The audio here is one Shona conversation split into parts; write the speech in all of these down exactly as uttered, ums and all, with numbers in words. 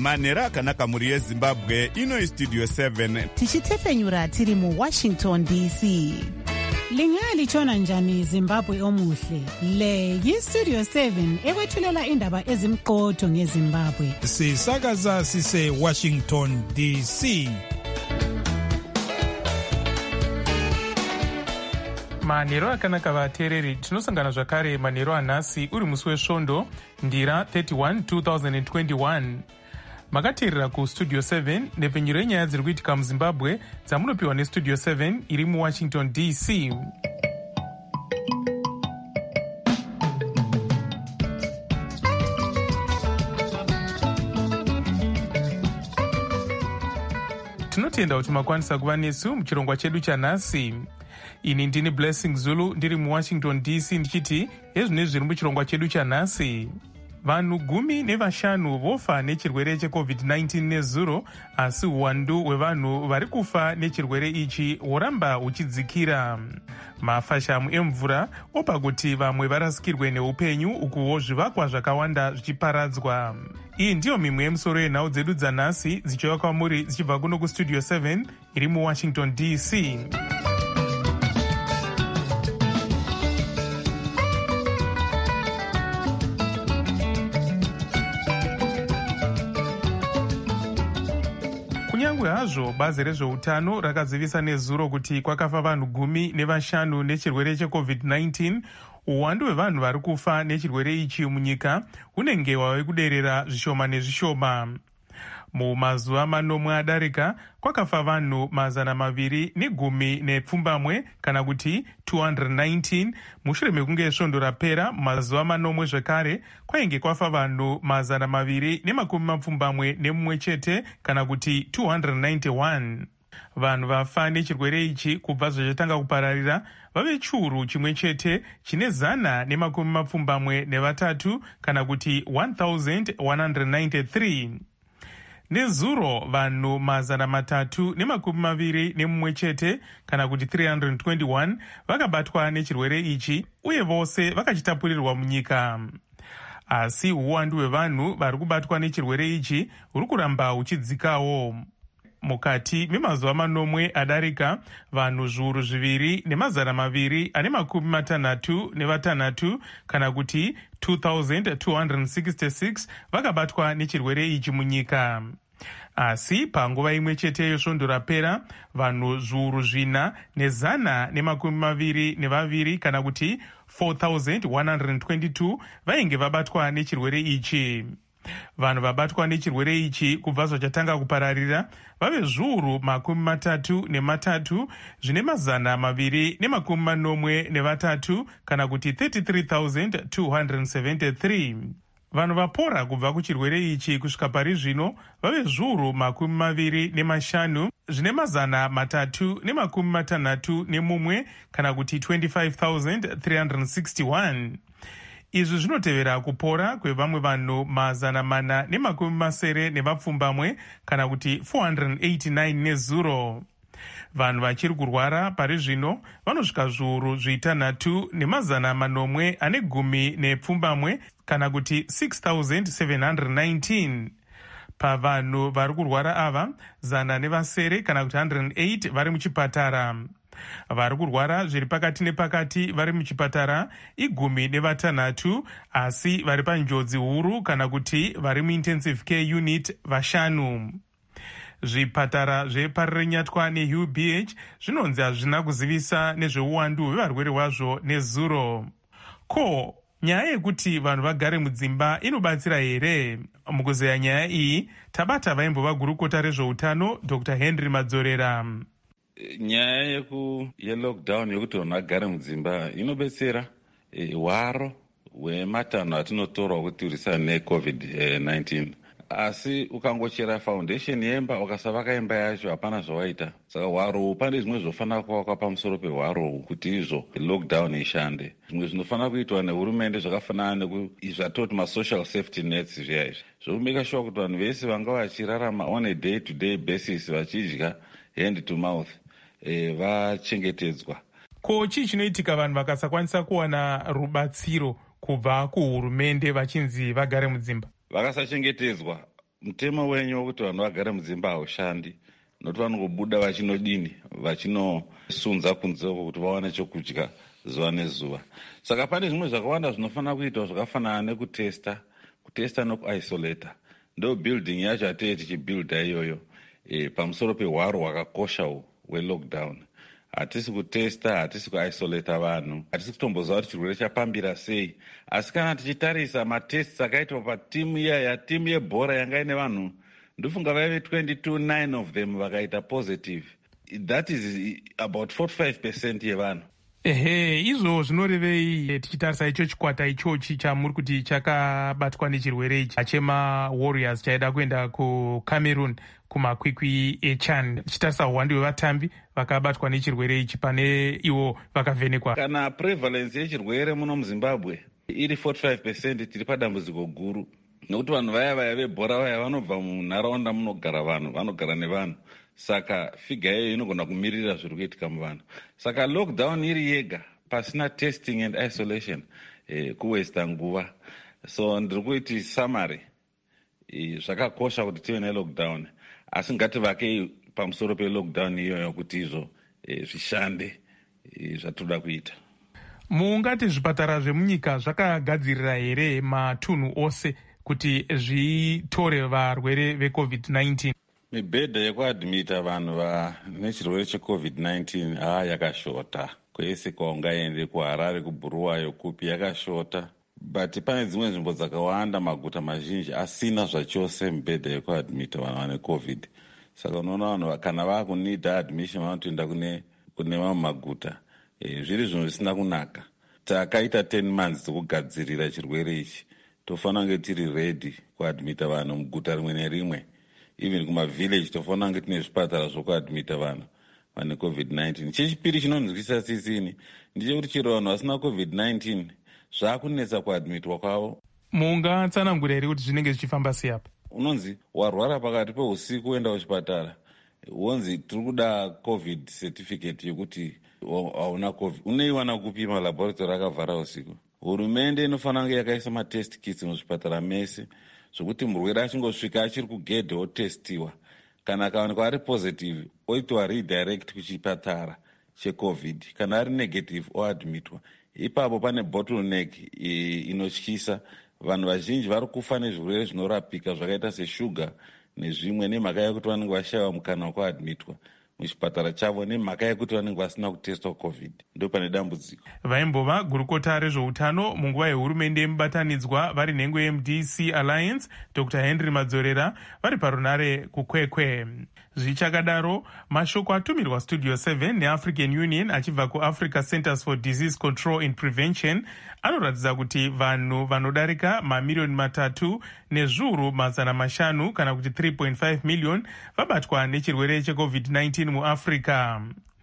manhero akanaka mhuri yezimbabwe. Ino Studio seven tichitepfenyura tiri muwashington D C. Lingalitshona njani Zimbabwe omuhle? Le yi-Studio seven ekwethulela indaba ezimqotho ngeZimbabwe. Sisakaza sise Washington D C. manhero akanaka vateereri, tinosangana zvakare manhero anhasi uri musi wesvondo ndira thirty-one two thousand twenty-one. Makateerera kustudio seven nepfenyuro yenyaya dziri kuitika muzimbabwe dzamunopiwa nestudio seven iri muwashington D C. Tinotenda kuti makwanisa kuva nesu muchirongwa chedu chanhasi. Ini ndini Blessing Zulu ndiri muwashington D C ndichiti hezvine zviri muchirongwa chedu chanhasi. Vanhu gumi nevashanu vofa nechirwere checovid nineteen nezuro, asi uwandu hwevanhu vari kufa nechirwere ichi horamba huchidzikira. Mafashamu emvura opa kuti vamwe varasikirwe neupenyu, ukuwo zvivakwa zvakawanda zvichiparadzwa. Iyi ndiyo mimwe yemusoro yenhau dzedu dzanhasi dzichiuya kwamuri dzichibva kuno kustudio seven iri muwashington D C. Kunyangwe hazvo bazi rezveutano rakazivisa nezuro kuti kwakafa vanhu gumi nevashanu nechirwere checovid nineteen, uwandu hwevanhu vari kufa nechirwere ichi munyika hunenge hwave kuderera zvishoma nezvishoma. Mumazuva manomwe adarika kwakafa vanhu mazana maviri negumi nepfumbamwe kana kuti two hundred nineteen. Mushure mekunge svondo rapera mumazuva manomwe zvekare kwainge kwafa vanhu mazana maviri nemakumi mapfumbamwe nemumwe chete kana kuti two hundred ninety-one. Vanhu vafa nechirwere ichi kubva zvachatanga kupararira vave chiuru chimwe chete chine zana nemakumi mapfumbamwe nevatatu kana kuti one thousand one hundred ninety-three. Nezuro vanhu mazana matatu nemakumi maviri nemumwe chete kana kuti three hundred twenty-one vakabatwa nechirwere ichi uye vose vakachitapurirwa munyika. Asi uwandu hwevanhu vari kubatwa nechirwere ichi huri kuramba huchidzikawo. Mukati memazuva manomwe adarika vanhu zviuru zviviri nemazana maviri ane makumi matanhatu nevatanhatu kana kuti two thousand two hundred sixty-six vakabatwa nechirwere ichi munyika. Asi panguva imwe chete yesvondo rapera vanhu zviuru zvina nezana nemakumi maviri nevaviri kana kuti four thousand one hundred twenty-two vainge vabatwa nechirwere ichi. Vanhu vabatwa nechirwere ichi kubva zvachatanga kupararira vave zviuru makumi matatu nematatu zvine mazana maviri nemakumi manomwe nevatatu kana kuti thirty-three thousand two hundred seventy-three. Vanhu vapora kubva kuchirwere ichi kusvika pari zvino vave zviuru makumi maviri nemashanu zvine mazana matatu nemakumi matanhatu nemumwe kana kuti twenty-five thousand three hundred sixty-one. Izvi zvinotevera kupora kwevamwe vanhu mazana mana nemakumi masere nevapfumbamwe kana kuti four hundred eighty-nine nezuro. Vanhu vachiri kurwara pari zvino vanosvika zviuru zvitanhatu nemazana manomwe ane gumi nepfumbamwe kana kuti six thousand seven hundred nineteen. Pavanhu vari kurwara ava zana nevasere kana kuti one hundred eight vari muchipatara. Vari kurwara zviri pakati nepakati vari muchipatara igumi nevatanhatu, asi vari panjodzi huru kana kuti vari muintensive care unit vashanu. Zvipatara zveparirenyatwa neU B H zvinonzi hazvina kuzivisa nezveuwandu hwevarwere hwazvo nezuro. Ko, nyaya yekuti vanhu vagare mudzimba inobatsira here? Mukuzeya nyaya iyi tabata vaimbova gurukota rezveutano Doctor Henry Madzorera. Nyaya yeku yelockdown yekuti vanhu vagare mudzimba inobetsera hwaro hwematanho atinotorwa kuti tirwisane necovid nineteen. Asi ukangochera foundation yemba ukasavaka imba yacho hapana zvawaita. Saka hwaro pane zvimwe zvofanira kuvakwa pamusoro pehwaro kuti izvo lockdown ishande. Zvimwe zvinofanira kuitwa nehurumende zvakafanana nekuzvatoti masocial safety nets zviya izvi zvokumeka sure kuti vanhu vese vanga vachirarama on a day to day basis vachidya hand to mouth e, vachengetedzwa. Ko chii chinoitika vanhu vakasakwanisa kuwana rubatsiro kubva kuhurumende vachinzi vagare mudzimba? Vakasachengetedzwa mutemo wenyu wekuti vanhu vagare mudzimba haushandi, nokuti vanongobuda vachinodini, vachinosunza kunze uko kuti vawane chokudya zuva nezuva. Saka pane zvimwe zvakawanda zvinofanira kuitwa zvakafanana nekutesta, kutesta nokuisolata. Ndo building yacho atee tichibuilda iyoyo e, pamusoro pehwaro hwakakosha hwelockdown. Hatisi kutesta, hatisi kuisolata vanhu, hatisi kutomboziva kuti chirwere chapambira sei. Asi kana tichitarisa matests akaitwa patimu iyaya, timu yebhora yanga ine vanhu ndofunga vaive twenty-two, nine of them vakaita positive. That is about forty-five percent yevanhu. Ehe, izvo zvinorevei tichitarisa icho chikwata ichochi chamuri kuti chakabatwa nechirwere ichi chema-Warriors chaida kuenda kuCameroon kumakwikwi eChan, tichitarisa uwandu hwevatambi vakabatwa nechirwere ichi pane ivo vakavhenekwa. Kana prevalence yechirwere muno muZimbabwe iri forty-five percent, tiri padambudziko guru, nokuti vanhu vaya vaya vebhora vaya vanobva munharaunda munogara vanhu, vanogara nevanhu. Saka figa iyoyo inogona kumirira zviri kuitika muvanhu. Saka lockdown iri yega pasina testing and isolation eh, kuwesta nguva. So ndiri kuiti summary, eh, zvakakosha kuti tive nelockdown, asi ngativake pamusoro pelockdown iyoyo kuti izvo eh, zvishande eh, zvatoda kuita. Mungati zvipatara zvemunyika zvakagadzirira here matunhu ose kuti zvitore varwere vecovid nineteen? Mibhedha yekuadhimita vanhu vane chirwere checovid nineteen haa yakashota. Kwese kwaungaende kuHarare, kuBuruwayo, kupi yakashota. But pane dzimwe nzvimbo dzakawanda, maguta mazhinji asina zvachose mibhedha yekuadhimita vanhu vane covid. Saka unoona vanhu kana vakunida admission vanotoenda kune kune mamwe maguta. E, zviri zvinhu zvisina kunaka. Takaita ten months dzokugadzirira chirwere ichi. Tofanira kunge tiri ready kuadhimita vanhu muguta rimwe nerimwe. Even kumavillage tofanira kunge tine zvipatara zvokuadhimita vanhu vane covid nineteen. Chechipiri chinonzwisa sisini ndechekuti chero vanhu vasina covid nineteen zvaakunetsa kuadhimitwa kwavo. Mungatsanangura here kuti zvinenge zvichifamba sei apa? Unonzi warwara pakati peusiku uenda kuchipatara, wonzi tiri kuda covid certificate yekuti hauna covid. Unoiwana kupi? Malaboratory akavhara usiku. Hurumende inofanira kunge yakaisa matest kits muzvipatara mese, zvokuti murwere achingosvika achiri kugedhe otestiwa. Kana akawanikwa ari positive oitwa redirect kuchipatara checovid. Kana ari negative oadmitwa. Ipapo pane bottleneck inotyisa. Vanhu vazhinji vari kufa nezvirwere zvinorapika zvakaita seshuga nezvimwe, nemhaka yekuti vanenge vashayiwa mukana wekuadmitwa muchipatara chavo, nemhaka yekuti vanenge vasina kutestwa covid. Ndo pane dambudziko. Vaimbova gurukota rezveutano munguva yehurumende yemubatanidzwa vari nhengo yeMD C Alliance, Doctor Henry Madzorera, vari parunare kukwekwe. Zvichakadaro, mashoko atumirwa Studio seven neAfrican Union achibva kuAfrica Centers for Disease Control and Prevention anoratidza kuti vanhu vanodarika mamiliyoni matatu nezviuru mazana mashanu kana kuti three point five million vabatwa nechirwere checovid nineteen muAfrica.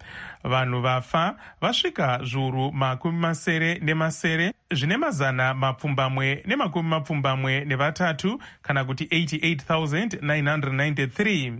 Vanhu vafa vasvika zviuru makumi masere nemasere zvine mazana mapfumbamwe nemakumi mapfumbamwe nevatatu kana kuti eighty-eight thousand nine hundred ninety-three.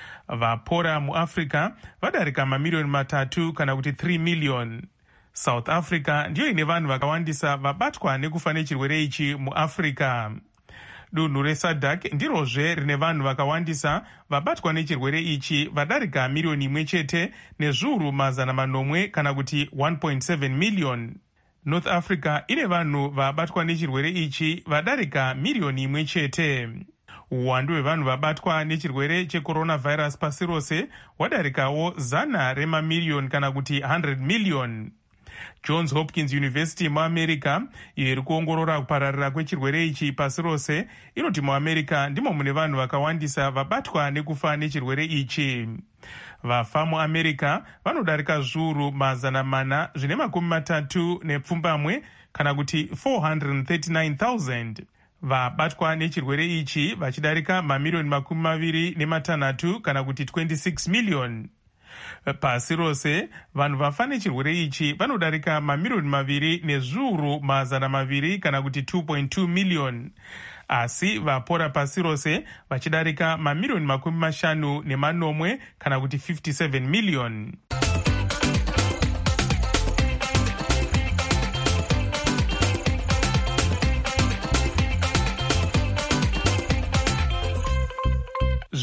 Vapora muAfrica vadarika mamiliyoni matatu kana kuti three million. South Africa ndiyo ine vanhu vakawandisa vabatwa nekufa nechirwere ichi muAfrica. Dunhu reSADC ndirozve rine vanhu vakawandisa vabatwa nechirwere ichi vadarika miliyoni imwe chete nezviuru mazana manomwe kana kuti one point seven million. North Africa ine vanhu vabatwa nechirwere ichi vadarika miliyoni imwe chete. Uwandu hwevanhu vabatwa nechirwere checoronavirus pasi rose hwadarikawo zana remamiliyoni kana kuti one hundred million. Johns Hopkins University muAmerica iyo iri kuongorora kupararira kwechirwere ichi pasi rose inoti muAmerica ndimo mune vanhu vakawandisa vabatwa nekufa nechirwere ichi. Vafa muAmerica vanodarika zviuru mazana mana zvine makumi matatu nepfumbamwe kana kuti four hundred thirty-nine thousand. Vabatwa nechirwere ichi vachidarika mamiliyoni makumi maviri nematanhatu kana kuti twenty-six million. Pasi rose vanhu vafa nechirwere ichi vanodarika mamiliyoni maviri nezviuru mazana maviri kana kuti two point two million. Asi vapora pasi rose vachidarika mamiliyoni makumi mashanu nemanomwe kana kuti fifty-seven million.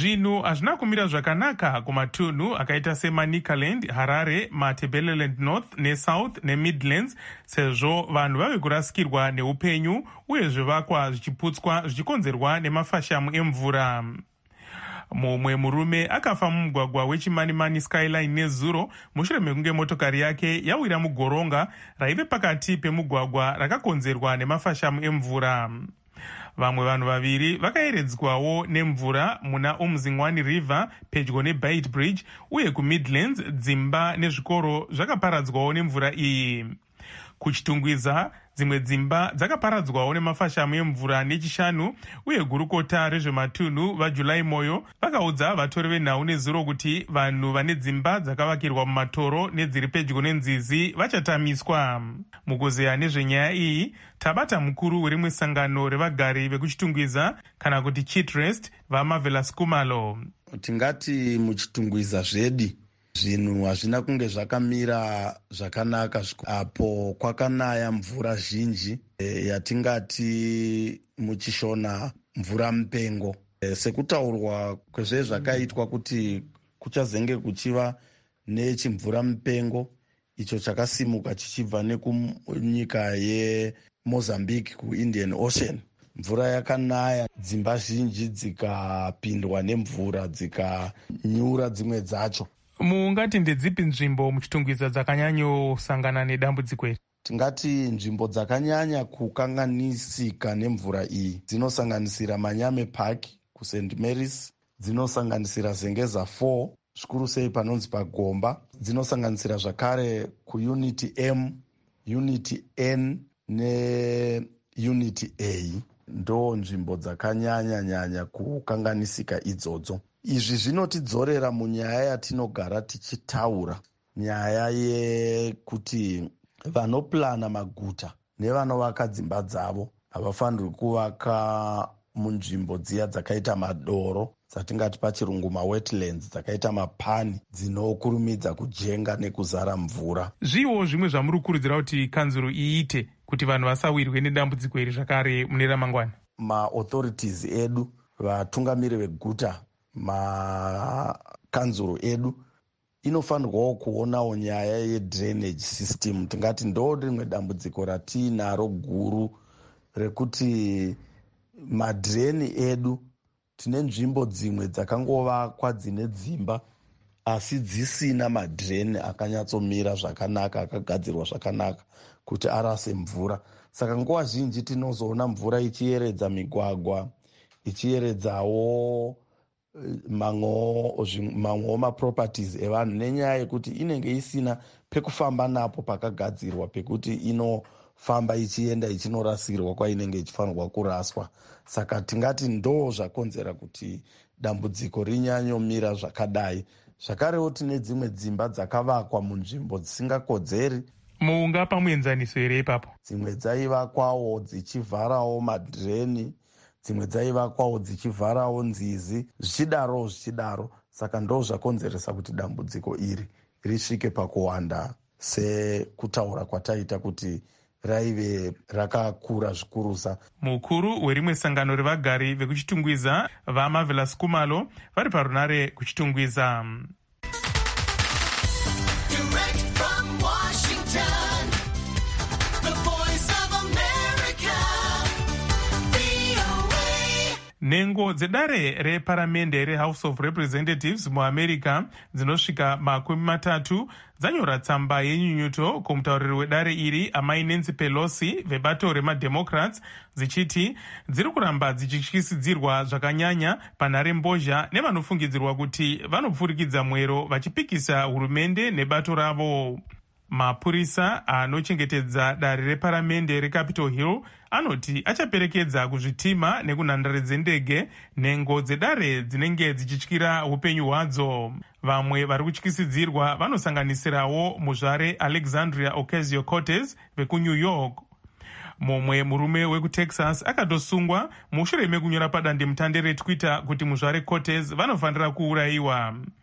zvinhu hazvina kumira zvakanaka kumatunhu akaita semanicaland, harare, matabeleland north nesouth nemidlands, sezvo vanhu vave kurasikirwa neupenyu uye zvivakwa zvichiputswa zvichikonzerwa nemafashamu emvura. Mumwe murume akafa mumugwagwa wechimanimani skyline nezuro mushure mekunge motokari yake yawira mugoronga raive pakati pemugwagwa rakakonzerwa nemafashamu emvura. Vamwe vanhu vaviri vakayeredzwawo nemvura muna Umzingwani river pedyo neBait bridge, uye kuMidlands dzimba nezvikoro zvakaparadzwawo nemvura iyi. Kuchitungwiza dzimwe dzimba dzakaparadzwawo nemafashamu emvura nechishanu, uye gurukota rezvematunhu vaJulai Moyo vakaudza vatori venhau nezuro kuti vanhu vane dzimba dzakavakirwa mumatoro nedziri pedyo nenzizi vachatamiswa. Mukuzeya nezvenyaya iyi tabata mukuru werimwe sangano revagari vekuchitungwiza kana kuti Chitrest vaMarvelous Kumalo. Tingati muchitungwiza zvedi zvinhu hazvina kunge zvakamira zvakanaka apo kwakanaya mvura zhinji e, yatingati muchishona mvura mupengo. E, sekutaurwa kwezvezvakaitwa kuti kuchazenge kuchiva nechimvura mupengo icho chakasimuka chichibva nekunyika yeMozambique kuIndian Ocean. Mvura yakanaya, dzimba zhinji dzikapindwa nemvura dzikanyura dzimwe dzacho. Mungati ndedzipi nzvimbo muchitungwiza dzakanyanyosangana nedambudziko iri? Tingati nzvimbo dzakanyanya kukanganisika nemvura iyi dzinosanganisira Manyame Park kuSaint Mary's, dzinosanganisira Zengeza four zvikuru sei panonzi paGomba, dzinosanganisira zvakare kuUnity M, Unity N neUnity A. Ndo nzvimbo dzakanyanya nyanya kukanganisika idzodzo. Izvi zvinotidzorera munyaya yatinogara tichitaura, nyaya yekuti vanoplana maguta nevanovaka dzimba dzavo havafanirwi kuvaka munzvimbo dziya dzakaita madoro, dzatingati pachirungu mawetlands, dzakaita mapani dzinokurumidza kujenga nekuzara mvura. Zviwo zvimwe zvamuri kukurudzira kuti kanzuro iite kuti vanhu vasawirwe nedambudziko iri zvakare mune ramangwana? Ma-authorities edu, vatungamiri veguta, makanzuro edu inofanirwawo kuonawo nyaya yedrainage system. Tingati ndo rimwe dambudziko ratiinaro guru rekuti madreni edu, tine nzvimbo dzimwe dzakangovakwa dzine dzimba asi dzisina madreni akanyatsomira zvakanaka, akagadzirwa zvakanaka kuti arase mvura. Saka nguva zhinji tinozoona mvura ichiyeredza migwagwa, ichiyeredzawo mamwewo maproperties evanhu nenyaya yekuti inenge isina pekufamba napo pakagadzirwa pekuti inofamba ichienda ichinorasirwa kwainenge ichifanirwa kuraswa. Saka tingati ndo zvakonzera kuti dambudziko rinyanyomira zvakadai. Zvakarewo tine dzimwe dzimba dzakavakwa munzvimbo dzisingakodzeri. Mungapa muenzaniso here ipapo? Dzimwe dzaivakwawo dzichivharawo madreni, dzimwe dzaivakwawo dzichivharawo nzizi, zvichidaro zvichidaro. Saka ndo zvakonzeresa kuti dambudziko iri risvike pakuwanda sekutaura kwataita kuti raive rakakura zvikurusa. Mukuru werimwe sangano revagari vekuchitungwiza vaMarvelous Kumalo vari parunare kuchitungwiza. Nhengo dzedare reparamende reHouse of Representatives muAmerica dzinosvika makumi matatu dzanyora tsamba yenyunyuto kumutauriri wedare iri amai Nancy Pelosi vebato remademocrats dzichiti dziri kuramba dzichityisidzirwa zvakanyanya panhare mbozha nevanofungidzirwa kuti vanopfurikidza mwero vachipikisa hurumende nebato ravo. Mapurisa anochengetedza dare reparamende reCapitol Hill anoti achaperekedza kuzvitima nekunhandare dzendege nhengo dzedare dzinenge dzichityira upenyu hwadzo. Vamwe vari kutyisidzirwa vanosanganisirawo muzvare Alexandria Ocasio-Cortez vekuNew York. Mumwe murume wekuTexas akatosungwa mushure mekunyora padandemutande reTwitter kuti muzvare Cortez vanofanira kuurayiwa.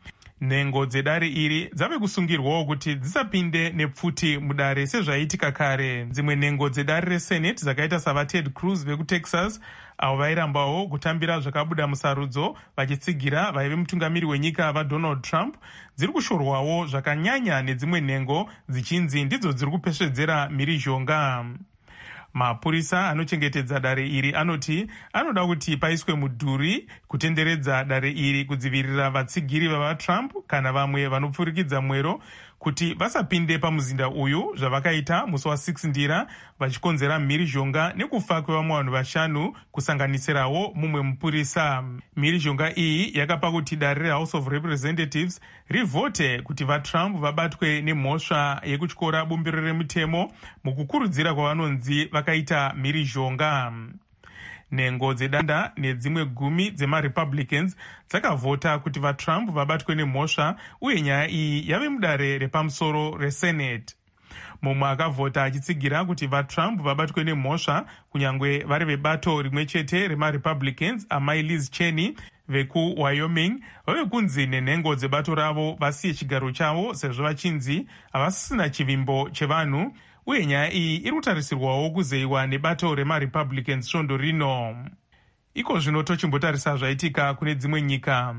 Nhengo dzedare iri dzave kusungirwawo kuti dzisapinde nepfuti mudare sezvaiitika kare. Dzimwe nhengo dzedare resenate dzakaita savaTed Cruz vekutexas avo vairambawo kutambira zvakabuda musarudzo vachitsigira vaive mutungamiri wenyika vaDonald Trump dziri kushorwawo zvakanyanya nedzimwe nhengo dzichinzi ndidzo dziri kupesvedzera mhirizhonga. Mapurisa anochengetedza dare iri anoti anoda kuti paiswe mudhuri kutenderedza dare iri kudzivirira vatsigiri vavaTrump kana vamwe vanopfurikidza mwero kuti vasapinde pamuzinda uyu, zvavakaita musi wa6 ndira vachikonzera mhirizhonga nekufa kwevamwe vanhu vashanu kusanganisirawo mumwe mupurisa. Mhirizhonga iyi yakapa kuti dare reHouse of Representatives rivhote kuti vaTrump vabatwe nemhosva yekutyora bumbiro remutemo mukukurudzira kwavanonzi vakaita mhirizhonga. Nhengo dzedanda nedzimwe gumi dzemaRepublicans dzakavhota kuti vaTrump vabatwe nemhosva uye nyaya iyi yave mudare repamusoro reSenate. Mumwe akavhota achitsigira kuti vaTrump vabatwe nemhosva kunyange vari vebato rimwe chete remaRepublicans amai Liz Cheney vekuWyoming vave kunzi nenhengo dzebato ravo vasiye chigaro chavo sezvo vachinzi havasisina chivimbo chevanhu, uye nyaya iyi iri kutarisirwawo kuzeyiwa nebato remaRepublicans svondo rino. Iko zvino tochimbotarisa zvaitika kune dzimwe nyika.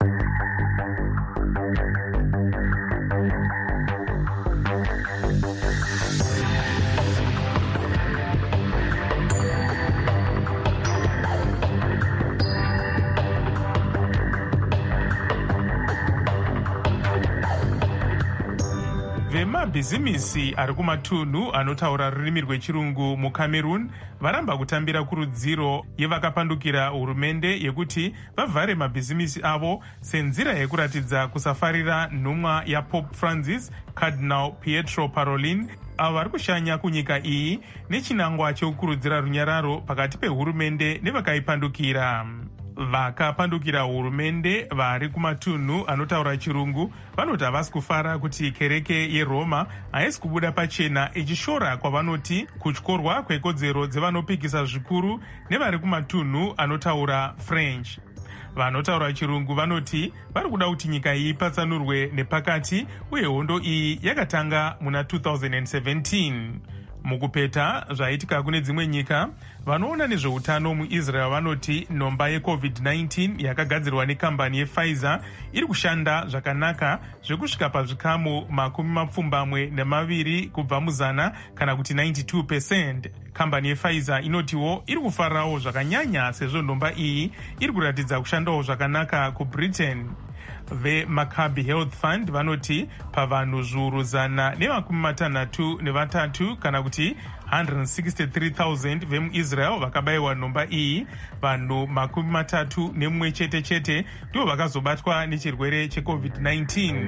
Vemabhizimisi ari kumatunhu anotaura rurimi rwechirungu muCameroon varamba kutambira kurudziro yevakapandukira hurumende yekuti vavhare mabhizimisi avo senzira yekuratidza kusafarira nhumwa yaPope Francis, Cardinal Pietro Parolin, avo vari kushanya kunyika iyi nechinangwa chekukurudzira runyararo pakati pehurumende nevakaipandukira. Vakapandukira hurumende vari kumatunhu anotaura chirungu vanoti havasi kufara kuti kereke yeRoma haisi kubuda pachena ichishora kwavanoti kutyorwa kwekodzero dzevanopikisa zvikuru nevari kumatunhu anotaura French. Vanotaura chirungu vanoti vari kuda kuti nyika iyi ipatsanurwe nepakati uye hondo iyi yakatanga muna two thousand seventeen. Mukupeta zvaitika kune dzimwe nyika, vanoona nezveutano muIsrael vanoti nhomba yeCovid nineteen yakagadzirwa nekambani yePfizer iri kushanda zvakanaka zvekusvika pazvikamu makumi mapfumbamwe nemaviri kubva muzana kana kuti ninety-two percent. Kambani yePfizer inotiwo iri kufarirawo zvakanyanya sezvo nhomba iyi iri kuratidza kushandawo zvakanaka kuBritain. VeMaccabi Health Fund vanoti pavanhu zviuru zana nemakumi matanhatu nevatatu kana kuti one hundred sixty-three thousand vemuIsrael vakabayiwa nhomba iyi, vanhu makumi matatu nemumwe chete chete ndivo vakazobatwa nechirwere cheCovid nineteen.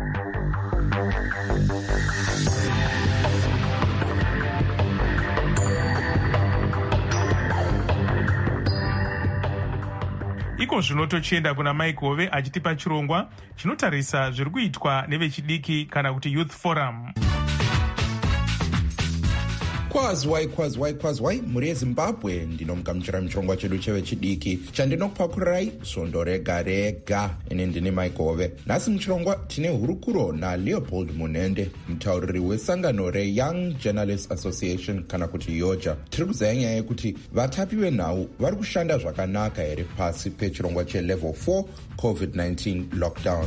Iko zvino tochienda kuna Mike Hove achitipa chirongwa chinotarisa zviri kuitwa nevechidiki kana kuti Youth Forum. Kwazwai kwazwai kwazwai muri yeZimbabwe, ndinomugamuchira muchirongwa chedu chevechidiki chandinokupakurirai svondo rega rega. Ini ndini Mike Hove. Nhasi muchirongwa tine hurukuro naLeopold Munende, mutauriri wesangano reYoung Journalists Association kana kuti yoja. Tiri kuzaya nyaya yekuti vatapi venhau vari kushanda zvakanaka here pasi pechirongwa chelevel four COVID nineteen lockdown.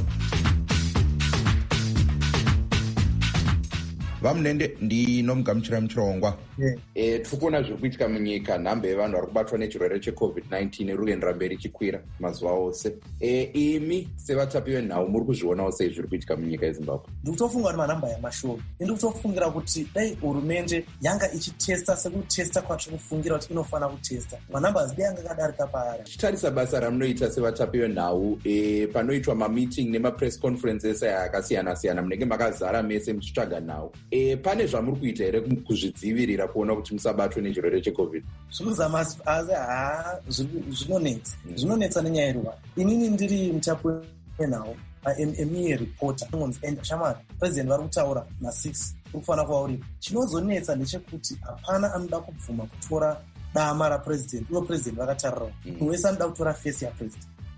Vamunende ndinomugamuchira muchirongwa. Yeah. E, tikuona zviri kuitika munyika, nhambe yevanhu vari kubatwa nechirwere cheCovid nineteen iri kuendera mberi ichikwira mazuva ose. E, imi sevatapi venhau muri kuzvionawo sei zviri kuitika munyika yeZimbabwe? Ndiri kutofunga kuti manhamba yamashoma. Ndiri kutofungira kuti dai hurumende yanga ichitesta sekutesta kwatiri kufungira kuti inofana kutesta, manhamba azidai yanga akadarika paari. Tichitarisa basa ramunoita sevatapi venhau, e, panoitwa mameeting nemapress conferences akasiyana-siyana, munenge makazara mese muchitsvaga nhau. E, pane zvamuri kuita here kuzvidzivirira kuona kuti musabatwe nechirwere cheCovid? Zvinozama asi haa zvinonetsa. Zvinonetsa nenyaya yeruwa. Inini ndiri mutapi wenhau, emi reporter inonzi enda shamari. President vari kutaura na six uri kufana kuva uripo. Chinozonetsa ndechekuti hapana anoda kubvuma kutora dama rapresident. Uno president vakatarirawo. Munhu wese anoda kutora face yapresident.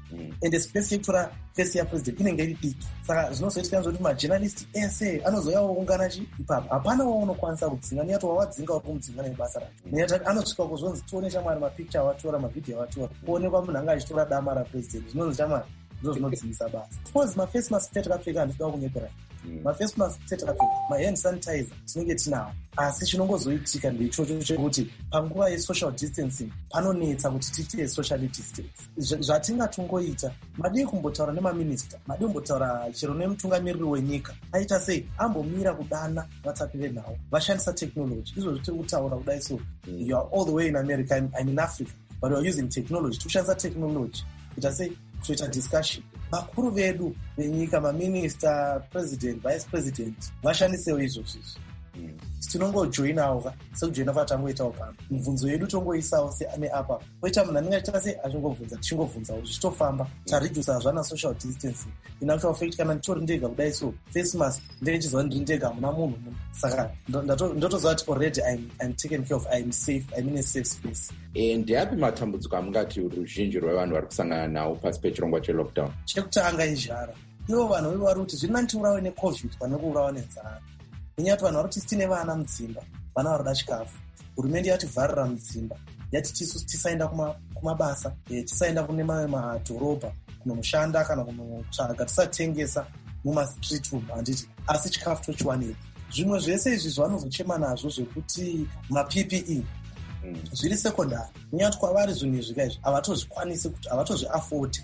mm. ende space yekutora face yapresident inenge iri diki. Saka zvinozoitika kuti majournalist ese anozoyawo ungana chi ipapo hapana waunokwanisa kudzinga niyati wawadzinga uri kumudzinga nebasa rake niyati anosvika kuzonzi tione chamwari mapicture avatora mavhidhiyo avatora kuonekwa munhu anga achitora dama rapresident zvinonzi chamwari ndo zvinodzivisa basa. Suppose maface mask tetakapfeka handisida kunyepera maface mask tetakapfeka mahand sanitizer tinenge tinawo asi chinongozoitika ndeichocho chekuti panguva yesocial distancing panonetsa kuti tiite social distance. Zvatingatongoita madii kumbotaura nemaminista madii kumbotaura chero nemutungamiriri wenyika aita sei ambomira kudana vatsapi venhau vashandisa technology izvo tiri kutaura kudai so you are all the way in America, I'm, I'm in Africa but we are using technology kushandisa technology kuita sei kutoita discussion. Vakuru vedu venyika maminista president vice president vashandisewo izvozvo tinongojoinawo ka sekujoina kwatangoitawo pano mibvunzo yedu tongoisawo seane apa poita munhu anenge achita sei achingovhunza tichingovhunzawo zvichitofamba taredusa zvana social distancing in actual fact kana nditori ndega kudai so face mask ndeichiziva ndiri ndega hamuna munhu munhu saka ndotoziva kuti already I'm, I'm taken care of I'm safe I'm in a safe space. Ndeapi matambudziko amungati ruzhinji rwevanhu vari kusangana nawo pasi pechirongwa chelockdown? Chekutanga izvara ivo vanhu vevari kuti zviri nani tiurawe necovid pane kuurawa nenzara nenyati vanhu vari kuti tine vana mudzimba vana varoda chikafu hurumende yativharira mudzimba yati tisu tisaenda kumabasa tisaenda kune mamwe madhorobha kunomushanda kana kunotsvaga tisatengesa mumastreet room handiti asi chikafu tochiwanepo. Zvimwe zvese izvi zvavanozochema nazvo zvekuti maP P E zviri sekondari nenyati kwavari zvinhu izvi kaizvi havatozvikwanisi kuti havatozviafodi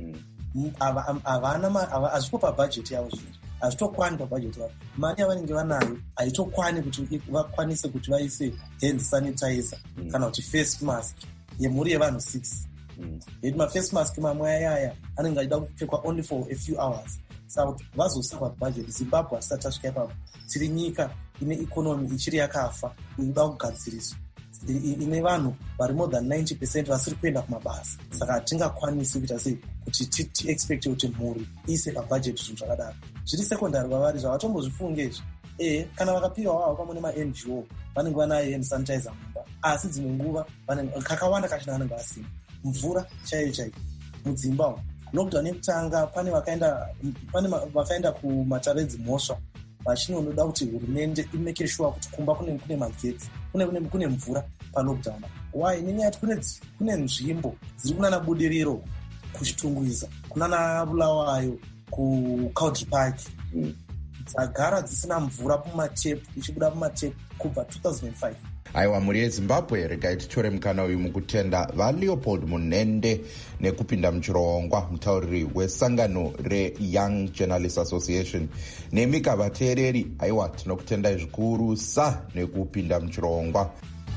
havana hazvipo pabhajeti yavo zvinhu hazvitokwani pabhajeti yavo mari yavanenge vanayo haitokwani kuti vakwanise kuti vaise hand sanitizer mm. kana kuti face mask yemhuri yevanhu six yeti maface mask mamwe ayaya anenge achida kupfekwa only for a few hours saka kuti vazosakwa pabhajeti. Zimbabwe hasati tasvika ipapo tiri nyika ine ikonomi ichiri yakafa inoda kugadziriswa ine vanhu vari more than ninety percent vasiri kuenda kumabasa saka hatingakwanisi kuita sei kuti tiexpecte kuti mhuri ise pabhajeti zvinhu zvakadaro zviri sekondari kwavari zvavatombozvifunge izvi e kana vakapiwa wavo pamwe nema-N G O vanenge vanayo hand sanitizer mumba asi dzimwe nguva kakawanda kachina vanenge vasina mvura chaiyo chaiyo mudzimba umu. Lockdown yekutanga pane vakaenda pane vakaenda kumataredzi mhosva vachinonoda kuti hurumende imeke sure kuti kumba kune kune magetsi kune kune kune mvura palockdown. Why? Nenyaya yekuti kune kune nzvimbo dziri kunana budiriro kuchitungwiza kunana Bulawayo kuCountry Park dzagara dzisina mvura mumatepu ichibuda mumatepu kubva two thousand five. aiwa mhuri yezimbabwe regai titore mukana uyu mukutenda vaLeopold Munende nekupinda muchirongwa mutauriri wesangano reYoung Journalists Association nemika vateereri. aiwa tinokutendai zvikuru sa nekupinda muchirongwa.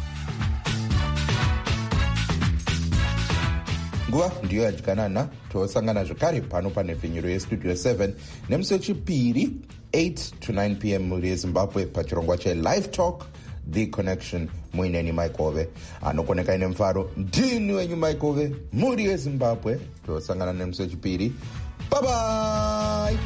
nguva ndiyo yadyanana tosangana zvekare pano panepfinyiro yestudio seven nemusi wechipiri eight to nine p m muri yezimbabwe pachirongwa chelive talk The Connection muineni Maikove anokoneka ine mfaro ndini wenyu Maikove muri yezimbabwe tosangana nemusi wechipiri. Bye bye.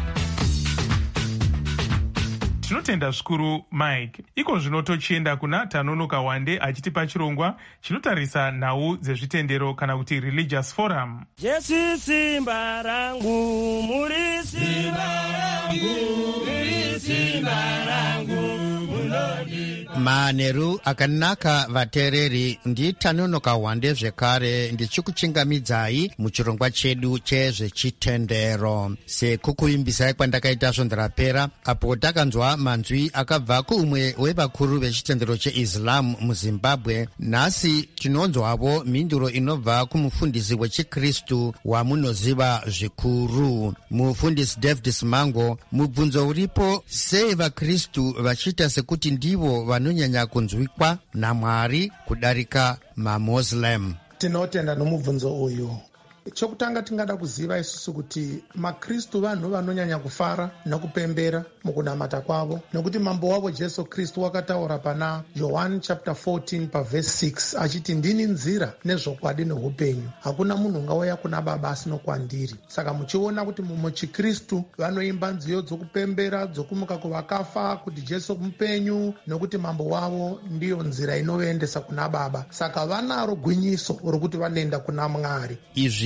Tinotenda zvikuru Mike. Iko zvino tochienda kuna Tanonoka Wande achitipa chirongwa chinotarisa nhau dzezvitendero kana kuti religious forum. Jesu simba rangu muri simba rangu muri simba rangu manheru akanaka vateereri, nditanonoka Wande zvekare ndichikuchingamidzai muchirongwa chedu chezvechitendero. sekukuimbisai kwandakaita zvondarapera apo takanzwa manzwi akabva kuumwe wevakuru vechitendero cheIslam muZimbabwe, nhasi tinonzwavo mhinduro inobva kumufundisi wechikristu wamunoziva zvikuru, mufundisi David Simango. Mubvunzo uripo, sei vakristu vachiita sekuti ndivo vanonyanya kunzwikwa naMwari kudarika maMuslim? Tinotenda nomubvunzo uyu. Chokutanga tingada kuziva isusu kuti makristu vanhu vanonyanya kufara nekupembera mukunamata kwavo, nokuti mambo wavo Jesu Kristu wakataura pana John chapter fourteen paverse six achiti ndini nzira nezvokwadi neupenyu, hakuna munhu ungauya kuna baba asino kwandiri. Saka muchiona kuti muchikristu vanoimba nziyo dzokupembera dzokumuka kuvakafa kuti Jesu mupenyu nokuti mambo wavo ndiyo nzira inoendesa kuna baba, saka vanaro gwinyiso rokuti vanoenda kuna Mwari. Izvi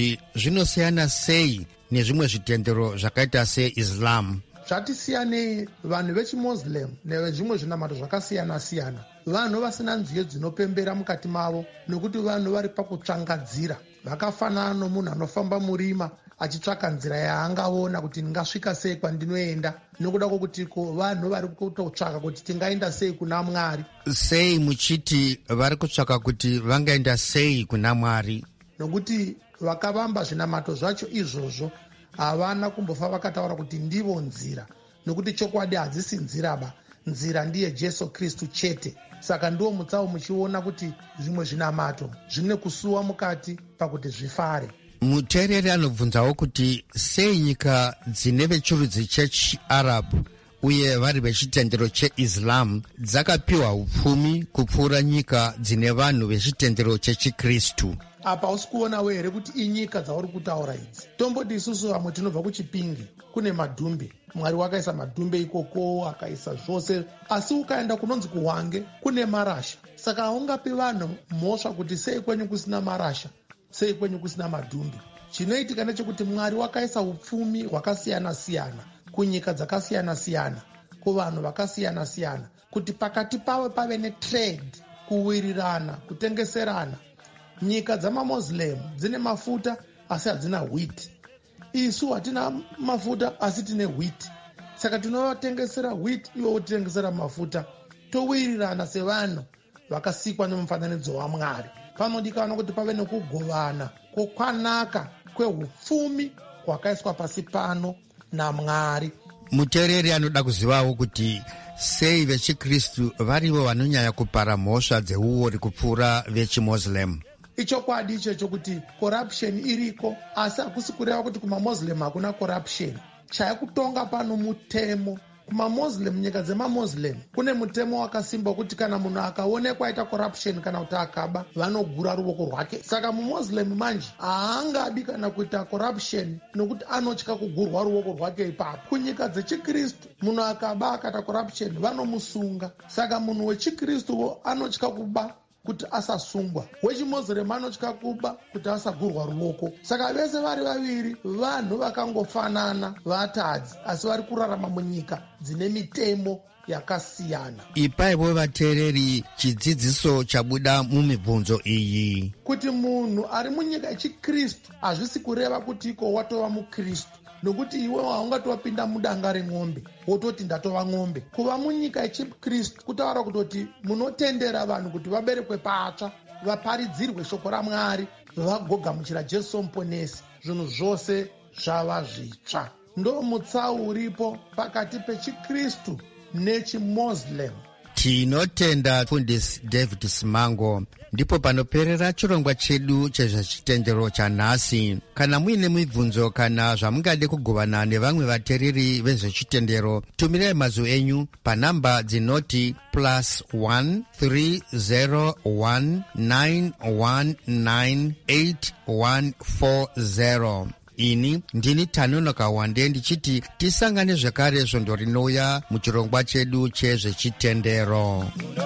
kuti zvinosiyana sei nezvimwe zvitendero zvakaita seislam? Zvatisiyanei vanhu vechimuslim nevezvimwe zvinamato zvakasiyana-siyana. Vanhu vasina nziyo dzinopembera mukati mavo, nekuti vanhu vari pakutsvangadzira. Vakafanana nomunhu anofamba murima achitsvaka nzira yaangaona kuti ndingasvika sei kwandinoenda, nokuda kwokuti vanhu vari kutotsvaka kuti tingaenda sei kuna Mwari. Sei muchiti vari kutsvaka kuti vangaenda sei kuna Mwari? Nokuti vakavamba zvinamato zvacho izvozvo havana kumbofa vakataura kuti ndivo nzira, nokuti chokwadi hadzisi nzira ba, nzira ndiye Jesu Kristu chete. Saka ndiwo mutsavo muchiona kuti zvimwe zvinamato zvine kusuwa mukati pakuti zvifare. Muteereri anobvunzawo kuti sei nyika dzine vechirudzi chechiarab uye vari vechitendero cheislam dzakapiwa upfumi kupfuura nyika dzine vanhu vechitendero chechikristu. Apa usi kuonawo here kuti inyika dzauri kutaura idzi? Tomboti isusu vamwe tinobva kuChipinge, kune madhumbe. Mwari wakaisa madhumbe ikoko, akaisa zvose. Asi ukaenda kunonzi kuHwange kune marasha. Saka haungapi vanhu mhosva kuti sei kwenyu kusina marasha, sei kwenyu kusina madhumbe. Chinoitika ndechekuti Mwari wakaisa upfumi hwakasiyana-siyana kunyika dzakasiyana-siyana, kuvanhu vakasiyana-siyana, kuti pakati pavo pave netrade, kuwirirana, kutengeserana. Nyika dzamamuslim dzine mafuta asi hadzina wheat. Isu hatina mafuta asi tine wheat. Saka tinovatengesera wheat, ivo utitengesera mafuta. Towirirana sevanhu vakasikwa nemufananidzo waMwari. Panodikanwa kuti pave nekugovana kwokwanaka kwehupfumi hwakaiswa pasi pano naMwari. Muteereri anoda kuzivawo kuti sei vechikristu varivo vanonyanya kupara mhosva dzeuori kupfuura vechimuslim. Ichokwadi ichocho kuti corruption iriko, asi hakusi kureva kuti kumamuslim hakuna corruption. Chaikutonga pano mutemo. Kumamuslim, nyika dzemamuslim, kune mutemo wakasimba kuti kana munhu akaonekwa aita corruption kana kuti akaba, vanogura ruoko rwake. Saka mumuslim manje haangadi kana kuita corruption nokuti anotya kugurwa ruoko rwake ipapo. Kunyika dzechikristu munhu akaba akaita corruption vanomusunga. Saka munhu wechikristu anotya kuba kuti asasungwa. Wechimuslim anotya kuba kuti asagurwa ruoko. Saka vese vari vaviri vanhu vakangofanana, vatadzi, asi vari kurarama munyika dzine mitemo yakasiyana. Ipaivo vateereri chidzidziso chabuda mumibvunzo iyi. Kuti munhu ari munyika yechikristu hazvisi kureva kuti iko watova mukristu, nokuti iwe haungatopinda mudanga remwombe wototi ndatova mwombe. Kuva munyika yechikristu kutaura kutoti munotendera vanhu kuti vaberekwe patsva, vaparidzirwe shoko raMwari, vagogamuchira Jesu muponesi. Zvinhu zvose zvava zvitsva. Ndo mutsau uripo pakati pechikristu nechimuslim. Tinotenda Fundisi David Simango. Ndipo panoperera chirongwa chedu chezvechitendero chanhasi. Kana muine mibvunzo kana zvamungade kugovana nevamwe vateereri vezvechitendero, tumirai mazwi enyu panhamba dzinoti plus one three zero one nine one nine eight one four zero. Ini ndini Tanonoka Wande ndichiti tisangane zvakare zvondo rinouya muchirongwa chedu chezvechitendero.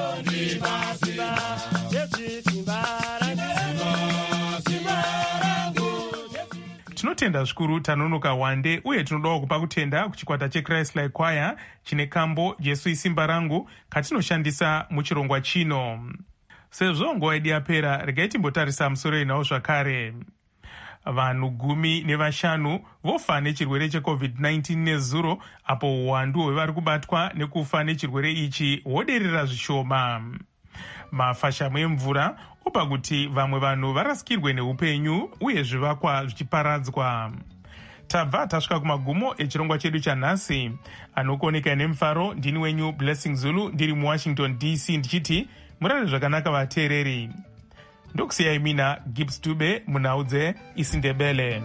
Tinotenda zvikuru Tanonoka Wande, uye tinodawo kupa kutenda kuchikwata cheChrist Like Choir chine kambo Jesu isimba rangu katinoshandisa muchirongwa chino. Sezvo nguva yedu yapera, regai timbotarisa musoro inawo zvakare. Vanhu gumi nevashanu vofa nechirwere checovid nineteen nezuro, apo uwandu hwevari kubatwa nekufa nechirwere ichi hwoderera zvishoma. Mafashamu emvura opa kuti vamwe vanhu varasikirwe neupenyu uye zvivakwa zvichiparadzwa. Tabva tasvika kumagumo echirongwa chedu chanhasi. Anokuoneka nemufaro ndini wenyu Blessing Zulu, ndiri muWashington D C ndichiti murare zvakanaka vateereri. Ndokusiyai mina Gibbs Dube munhau dzeIsindebele.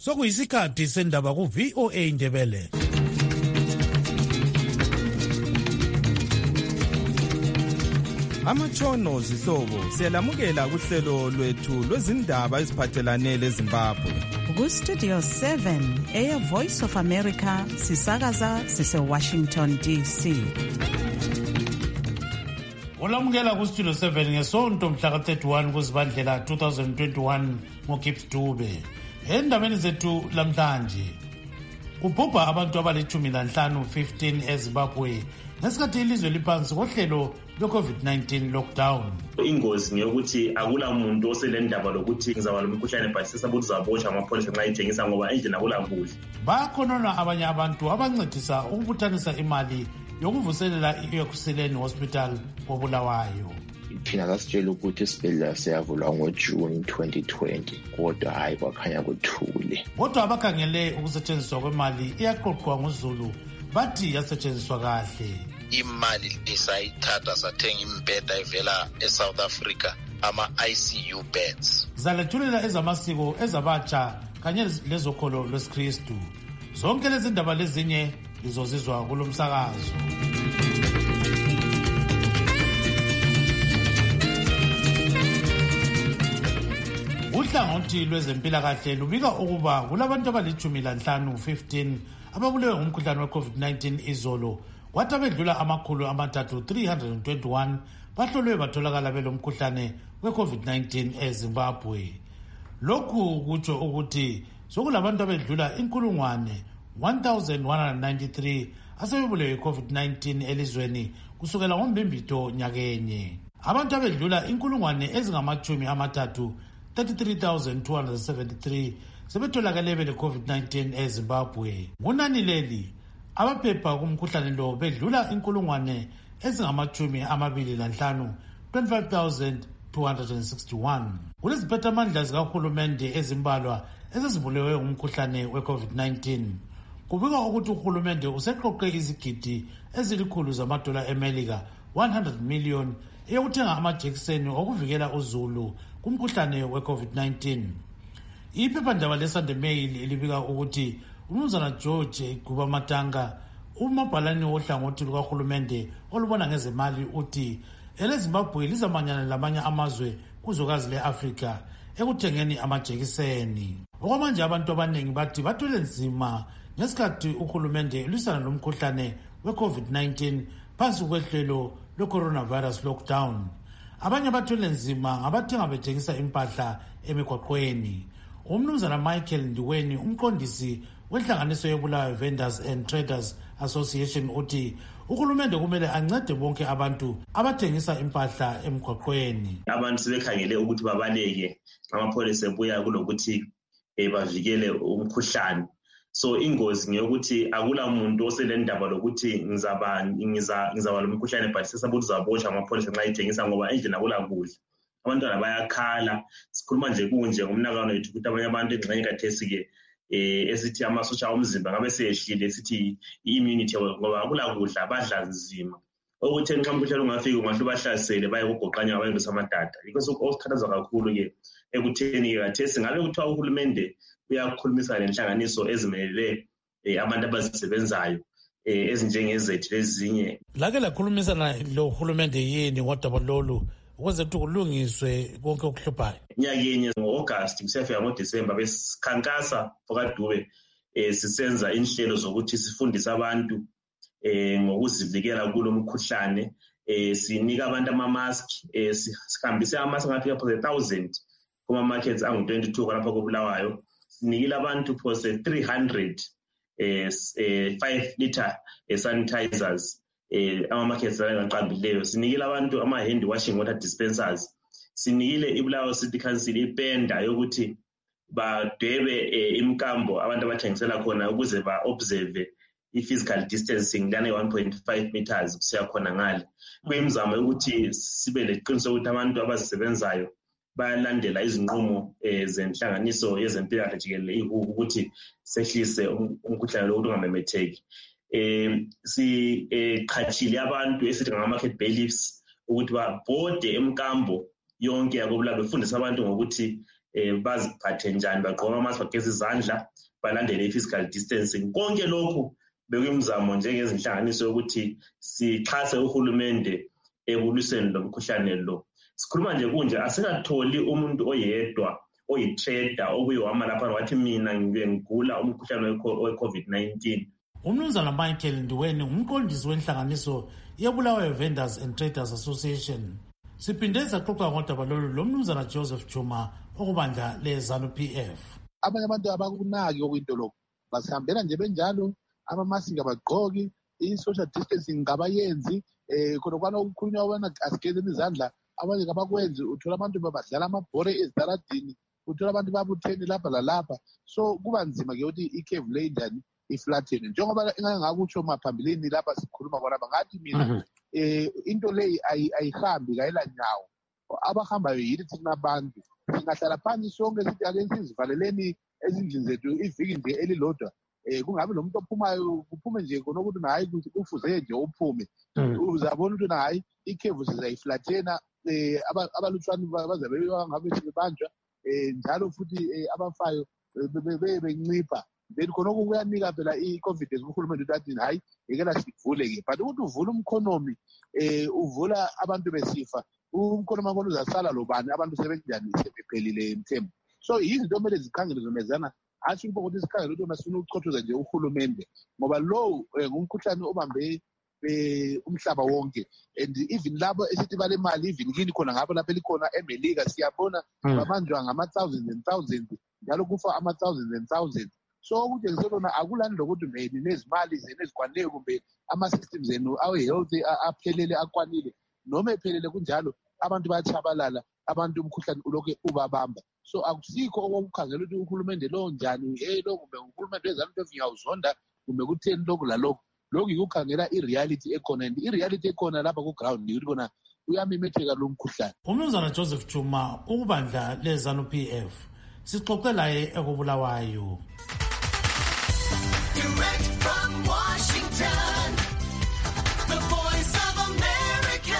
sokuyisikhathi sendaba ku-V O A Ndebele. Amatshono zihlobo siyalamukela kuhlelo lwethu lwezindaba eziphathelane leZimbabwe. Ku-Studio seven, Air Voice of America, sisakaza sise-Washington D C. Olamukela ku-Studio seven ngesonto mhla ka-thirty-one kuZibandlela twenty twenty-one ngoGibbs Dube. Endabeni zethu lamhlanje, kubhubha abantu abalitshumi lanhlanu fifteen eZimbabwe ngesikhathi ilizwe liphansi kohlelo lwe-COVID nineteen lockdown. Ingozi ngeyokuthi akula muntu osele ndaba lokuthi ngizaba lomkhuhlane but sesaba uzaboshwa amapholisa nxa ithengisa ngoba endlini akula kudla. Bakhonona abanye abantu abancedisa ukubuthanisa imali yokuvuselela i-Ekuseni Hospital koBulawayo. Thina sasitshela ukuthi isibhedlela siyavulwa ngoJune twenty twenty kodwa hayi kwakhanya kuthule. Kodwa abakhangele ukusetshenziswa kwemali iyaqoqwa nguZulu bathi yasetshenziswa kahle. Imali esayithatha sathenga imbheda ivela eSouth Africa, ama-I C U beds. Zalethulela ezamasiko ezabatsha kanye lezokholo lwesikristu. Zonke lezi ndaba lezinye lizozizwa kulomsakazo. Uhlangothi lwezempilakahle lubika ukuba kulabantu abalitshumi lanhlanu fifteen ababulewe ngumkhuhlane we-COVID nineteen izolo, kwathi abedlula amakhulu amathathu three hundred twenty-one bahlolwe batholakala belomkhuhlane we-COVID nineteen eZimbabwe. Lokhu kutsho ukuthi sokulabantu abedlula inkulungwane one thousand one hundred ninety-three asebebulewe i-COVID nineteen elizweni kusukela ngoMbimbido nyakenye. Abantu abedlula inkulungwane ezingamachumi amathathu thirty-three thousand two hundred seventy-three sebetholakale bele-COVID nineteen eZimbabwe. Ngunani leli abaphepha kumkhuhlane lo bedlula inkulungwane ezingamachumi amabili lanhlanu twenty-five thousand two hundred sixty-one. Kuleziphathamandla zikahulumende ezimbalwa ezizibulewe ngumkhuhlane we-COVID nineteen. Kubika ukuthi uhulumende useqoqe izigidi ezilikhulu zamadola eMelika one hundred million eyokuthenga amajekiseni okuvikela uzulu kumkhuhlane we-COVID nineteen. Iphephandaba leSunday Mail libika ukuthi uMnumzana George Gubamatanga, umabhalane wohlangothi lukahulumende olubona ngezemali, uthi eleZimbabwe lizamanyana lamanye amazwe kuzokazi le-Afrika ekuthengeni amajekiseni. Okwamanje abantu abaningi bathi bathwele nzima ngesikhathi uhulumende ulisana lomkhuhlane we-COVID nineteen phansi kwehlelo lwe-coronavirus lockdown. Abanye bathwele nzima ngabathenga bethengisa impahla emigwaqweni. UMnumzana Michael Ndiweni, umqondisi wenhlanganiso yobulawayo Vendors and Traders Association, uthi uhulumende kumele ancede bonke abantu abathengisa impahla emigwaqweni. Abantu sebekhangele ukuthi babaleke amapholisa ebuya kulokuthi eh, bavikele umkhuhlane. So ingozi ngeyokuthi akula muntu osele ndaba lokuthi ngizaba ngiza ngizaba lomkhuhlane but sesaba uzaboshwa amapholisa nxa ithengisa ngoba endlini akula kudla. Abantwana bayakhala, sikhuluma nje kunje ngomnakano wethu ukuthi abanye abantu engxenye kathesi ke eh esithi amasosha omzimba ngabe seyehlile sithi i-immunity ngoba akula kudla badla nzima. Ukuthi nxa umkhuhlane ungafika ungahlubahlalisele baye kugoqanya abantu besamadada. Yikho sokusikhathaza kakhulu ke ekutheni ke kathesi ngabe kuthiwa uhulumende uyakhulumisa lenhlanganiso ezimelele abantu abazisebenzayo ezinjengezethu lezinye. Lake lakhulumisana lo hulumende yini ngodaba lolu ukuze ukuthi kulungiswe konke okuhluphayo? Nyakenye ngo-August kusiyafika ngoDisemba besikhankasa fokaDube eh sisenza inhlelo zokuthi sifundise abantu eh ngokuzivikela kulo mkhuhlane. Eh sinika abantu ama-mask, eh sikhambise ama-mask angafika phose one thousand kuma markets angu twenty-two lapha koBulawayo. Sinikile abantu phose three hundred eh five liter sanitizers eh ama markets angaqambileyo. Sinikile abantu ama hand washing water dispensers. Sinikile iBulawayo City Council ipenda yokuthi badwebe imkambo abantu abathengisela khona ukuze ba observe i-physical distancing lana one point five meters kusiya khona ngale. Kuyimizamo ukuthi sibe leqiniso ukuthi abantu abazisebenzayo bayalandela izinqumo zenhlanganiso yezempilakahle jikelele ukuthi sehlise umkhuhlane lo ungamemetheki. Eh si eqhathile abantu esithi ngama-market bailiffs ukuthi babhode emkambo yonke yakobula befundisa abantu ngokuthi um baziphathe njani, bagqoka amask, bageza izandla, balandele i-physical distancing. Konke lokhu bekuyimizamo njengezinhlanganiso yokuthi sixhase uhulumende ekulwiseni lo mkhuhlane lo. Sikhuluma nje kunje, asikatholi umuntu oyedwa oyi-trader okuyihama lapha wathi mina ngigula umkhuhlane we-COVID nineteen. Umnumzana Michael Ndiweni ngumqondisi wenhlanganiso yeBulawayo Vendors and Traders Association. Siphinde saxoxa ngodaba lolu lo mnumzana Joseph Chuma okubandla le-ZANU P F. Abanye abantu abakunaki okuyinto lokho basihambela nje benjalo, amamaski abagqoki, i-social distancing ngabayenzi, um khona kwana ukukhulunywa ubana asigezeni izandla, abanye kabakwenzi. Uthola abantu badlala amabhore ezitaradini, uthola abantu babutheni lapha lalapha. So kuba nzima ke ukuthi ikhevu le njani iflathene. Njengoba engangakutsho maphambilini lapha sikhuluma khona bangathi mina eh into le ayihambi kayela nyawo. Abahambayo yini thina abantu. Singahlala phansi sonke sithi ake sizivaleleni ezindlini zethu iviki nje elilodwa. Eh kungabe lo muntu ophumayo kuphume nje khona ukuthi hayi ukuthi kufuze nje uphume. Uzabona ukuthi hayi ikhevu sizayiflathena, eh abalutshwana bazabe bangabe sebanjwa, eh njalo futhi abafayo bebencipha. Then khona kuyanika phela i-COVID esihulumende ukuthi hayi ngekela sivule ke, but ukuthi uvula umkhonomi, eh uvula abantu besifa, umkhonomi wakho uzasala lobani, abantu sebenjani sebephelile emthembu. So izinto kumele zikhangele zomezana, athi ukuthi sikhangele ukuthi masifuna ukuchothoza nje uhulumende ngoba lo ngumkhuhlane obambe umhlaba wonke, and even labo esithi bale mali even kini khona ngapha lapha elikhona eMelika siyabona babanjwa ngama-thousands and thousands, njalo kufa ama-thousands and thousands. So ukuthi ngiselona akulani lokuthi maybe nezimali zenu ezikwanele kumbe ama-systems enu awe-health aphelele akwanile, noma ephelele kunjalo abantu bayachabalala, abantu umkhuhlane ulokhu ubabamba. So akusikho okukhangela ukuthi uhulumende lo njani, hey lo kumbe uhulumende wezanu ngiyawuzonda kumbe kutheni lokhu lalokho. Lokhu yikukhangela i-reality ekhona, and i-reality ekhona lapha ku-ground ukuthi kona uyamemetheka lo mkhuhlane. Umnumzana Joseph Chuma ukubandla le-ZANU P F sixoxe laye ekubulawayo. Direct from Washington, the voice of America,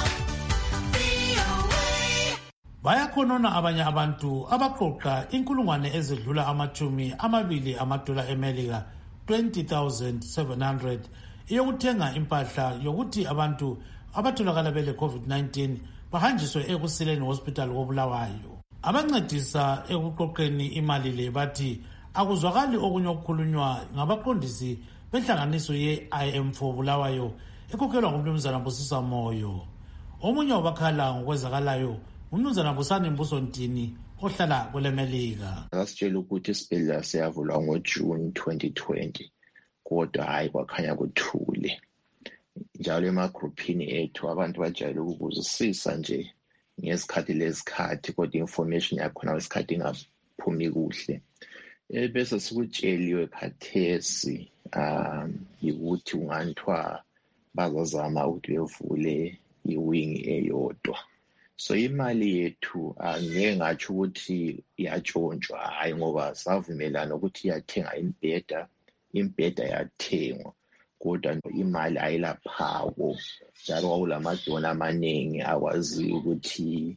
V O A. Bayakhonona abanye abantu abaqoqa inkulungwane ezidlula amachumi amabili amadola eMelika twenty thousand seven hundred eyokuthenga impahla yokuthi abantu abatholakala bele COVID nineteen bahanjiswe ekusileni hospital koBulawayo. Abancedisa ekuqoqeni imali le bathi akuzwakali okunye okukhulunywa ngabaqondisi benhlanganiso ye-I M four Bulawayo ekhokhelwa ngumnumzana Busisa Moyo. Omunye wabakhala ngokwezakalayo umnumzana Busani Mbusontini ohlala kweleMelika. Ngasitshela ukuthi isibhedlela siyavulwa ngoJune twenty twenty, kodwa hayi kwakhanya kuthule. Njalo emagruphini ethu abantu bajayele ukubuzisisa nje ngesikhathi lesikhathi, kodwa information yakhona wesikhathi ingaphumi kuhle. Bese sikutsheliwe khathesi um ukuthi unganithwa bazazama ukuthi bevule iwing eyodwa. So imali yethu angeke ngatsho ukuthi iyatshontshwa, hayi ngoba savumelana ukuthi iyathenga imbheda, imbheda yathengwa, kodwa imali ayilaphawo. Njalo kwakulamadona amaningi akwaziyo ukuthi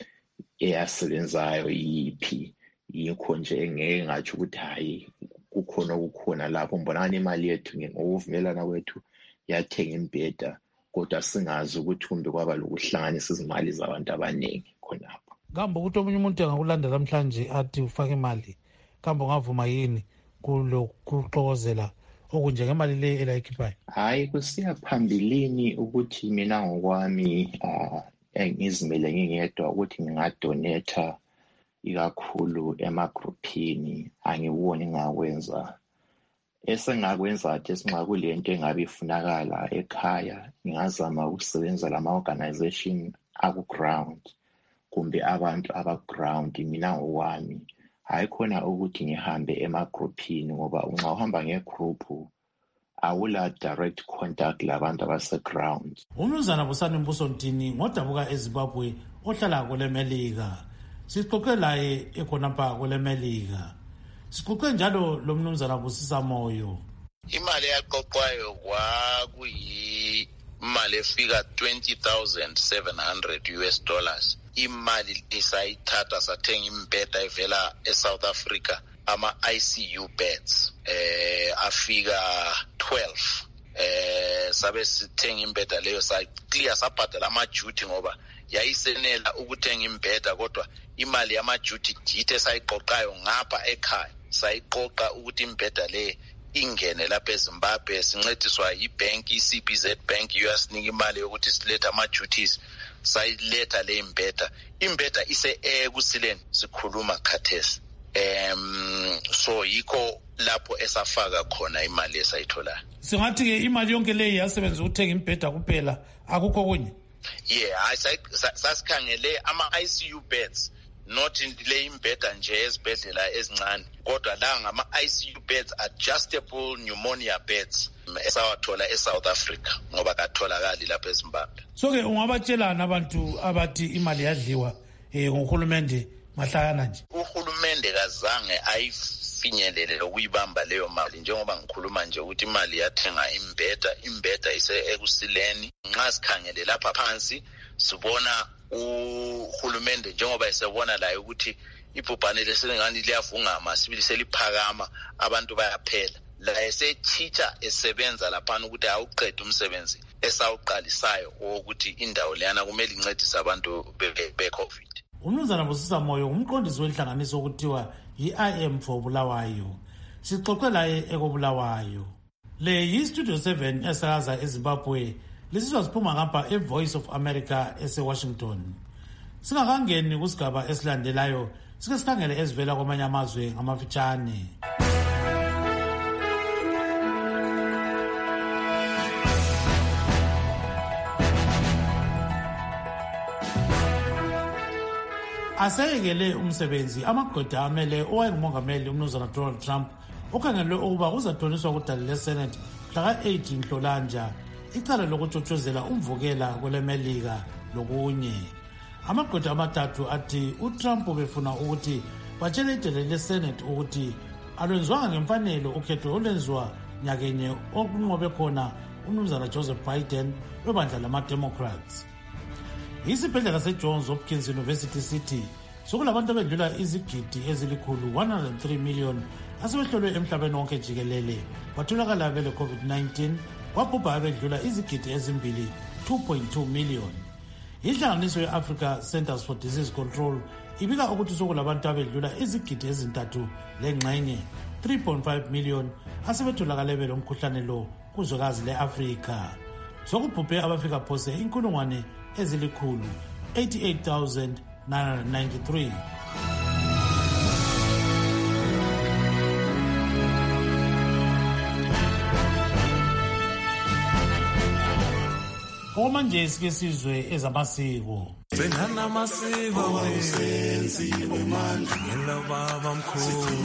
eyasebenzayo yiphi. Yikho nje engeke ngatsho ukuthi hayi kukhona okukhona lapho. Mbonana imali yethu ngokuvumelana kwethu yathenga imbheda, kodwa singazi ukuthi kumbe kwaba lokuhlanganisa izimali zabantu abaningi khonapho. Kambe ukuthi omunye umuntu engakulanda namhlanje athi ufake imali, kambe ungavuma yini kulokuxokozela okunjengemali le elayikhiphayo? Hayi kusiya phambilini ukuthi mina ngokwami uh, engizimele ngingedwa ukuthi ngingadonetha ikakhulu emagruphini, angiboni ngakwenza. Esengakwenza athi sinxa kulento engabe ifunakala ekhaya, ngingazama ukusebenza lama-organization aku-ground kumbe abantu aba-ground mina ngokwami. Hayi khona ukuthi ngihambe emagruphini ngoba unxa uhamba ngegroup awula direct contact labantu abase-ground. Umnumzana Busani Mbusontini ngodabuka eZimbabwe ohlala kweleMelika. Sixoxe laye ekhonapha kweleMelika. Sixoxe njalo lo mnumzana Busisa Moyo. Imali yaqoqwayo kwakuyimali efika twenty thousand seven hundred U S dollars imali isayithatha sathenga imbheda evela eSouth Africa ama-I C U beds eh afika twelve eh sabe sithenga imbheda leyo sayiclear sabhadala ama-duty ngoba yayisenela ukuthenga imbheda kodwa imali yama-duty jithe sayiqoqayo ngapha ekhaya sayiqoqa ukuthi imbheda le ingene lapha eZimbabwe sincediswa yibank i-C B Z Bank uyasinika imali yokuthi silethe ama-duties sayiletha le imbheda imbheda ise ekusileni sikhuluma khathesi em so yikho lapho esafaka khona imali esayithola singathi ke imali yonke le yasebenza ukuthenga imbheda kuphela akukho kunye yeah sasikhangele ama-I C U beds not le imbheda nje ezibhedlela ezincane kodwa la ngama-I C U beds adjustable pneumonia beds esawathola eSouth Africa ngoba katholakali lapha eZimbabwe. So ke ungabatshelana abantu abathi imali yadliwa eh ngohulumende mahlayana nje? Uhulumende kazange ayifinyelele ukuyibamba leyo mali njengoba ngikhuluma nje ukuthi imali yathenga imbheda imbheda ise ekusileni nxa sikhangele lapha phansi sibona uhulumende njengoba esebona la ukuthi ibhubhane lesengani liyavungama sibili seliphakama abantu bayaphela la esechitha esebenza lapha ukuthi awuqede umsebenzi esawuqalisayo ukuthi indawo leyana kumele incedise abantu be-COVID. Umnumzana Busisa Moyo umqondisi wenhlanganiso okuthiwa yi-I M for Bulawayo. Sixoxe laye ekobulawayo. Le yi-Studio seven esakaza eZimbabwe lisizwa siphuma ngapha e-Voice of America ese-Washington. Singakangeni kusigaba esilandelayo sike sikhangele ezivela kwamanye amazwe ngamafitshane. Aseyekele umsebenzi amagqwetha amele owayengumongameli umnumzana Donald Trump okhangelwe ukuba uzathoniswa kudala leSenate mhlaka eight Nhlolanja icala lokutshotshozela umvukela kwelemelika lokunye. Amagqwetha amathathu athi uTrump befuna ukuthi batshele idele leSenate ukuthi alwenzwanga ngemfanelo ukhetho olwenziwa nyakenye okunqobe khona umnumzana Joseph Biden webandla lama-Democrats. Isibhedlela seJohns Hopkins University City sokulabantu abedlula izigidi ezilikhulu one hundred three million asebehlolwe emhlabeni wonke jikelele batholakala bele COVID nineteen kwabhubha abedlula izigidi ezimbili two point two million. Inhlanganiso ye-Africa Centers for Disease Control ibika ukuthi sokulabantu abedlula izigidi ezintathu lengxenye three point five million asebetholakale bele umkhuhlane lo kuzwekazi le-Afrika. Sokubhubhe abafika phose inkulungwane ezilikhulu eighty-eight thousand nine hundred ninety-three. Omanje sike sizwe ezamasiko. Senhana amasiko wesenziwe manje ngela baba mkhulu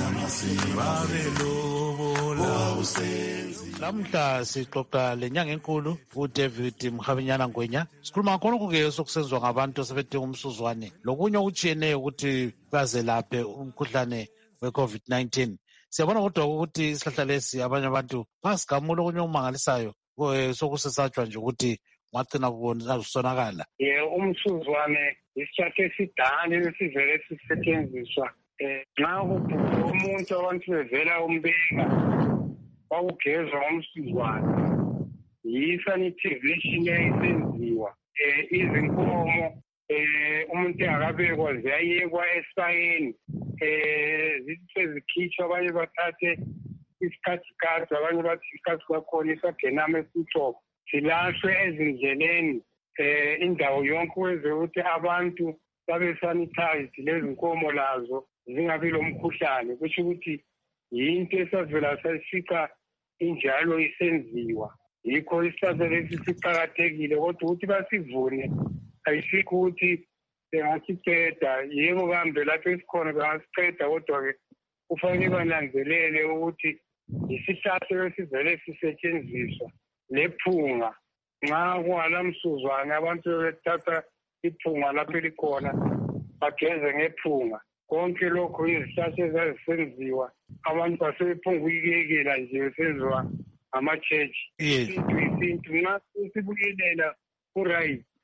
babelobola usenzi. Lamhla sixoxa lenyanga enkulu uDavid Mkhabinyana Ngwenya sikhuluma khona ke sokusenzwa ngabantu sebedinga umsuzwane lokunye okutshiyeneyo ukuthi bazelaphe umkhuhlane we-COVID nineteen. Siyabona kodwa ukuthi isihlahla lesi abanye abantu basigamula okunye okumangalisayo sokusesatshwa nje ukuthi ngagcina kubonakala. Ye umsuzwane isihlahla esidala esivele sisetshenziswa nxa kubhubha umuntu abantu bevela umbeka kwakugezwa ngomsuzwane yi-sanitization eyayisenziwa izinkomo umuntu engakabekwa ziyayekwa esayeni zithi sezikhitshwa abanye bathathe isikhathikhathi abanye bathi isikhathi kwakhona isagenama esitshoko zilahlwe ezindleleni indawo yonke ukwenzela ukuthi abantu babe sanitized lezi nkomo lazo zingabi lo mkhuhlane kusho ukuthi yinto esavela sayifica injalo isenziwa yikho isihlahla lesi siqakathekile kodwa ukuthi basivune ayisikho ukuthi bengasiceda yebo kambe lapho esikhona bengasiceda kodwa-ke kufanele bananzelele ukuthi isihlahla esivele sisetshenziswa lephunga nxa kungalamsuzwane abantu bethatha iphunga lapho elikhona bageze ngephunga konke lokho izihlahla ezazisenziwa abantu basebephunga ukuyekela nje besenziwa ngama-church isintu isintu nxa sibuyelela ku-right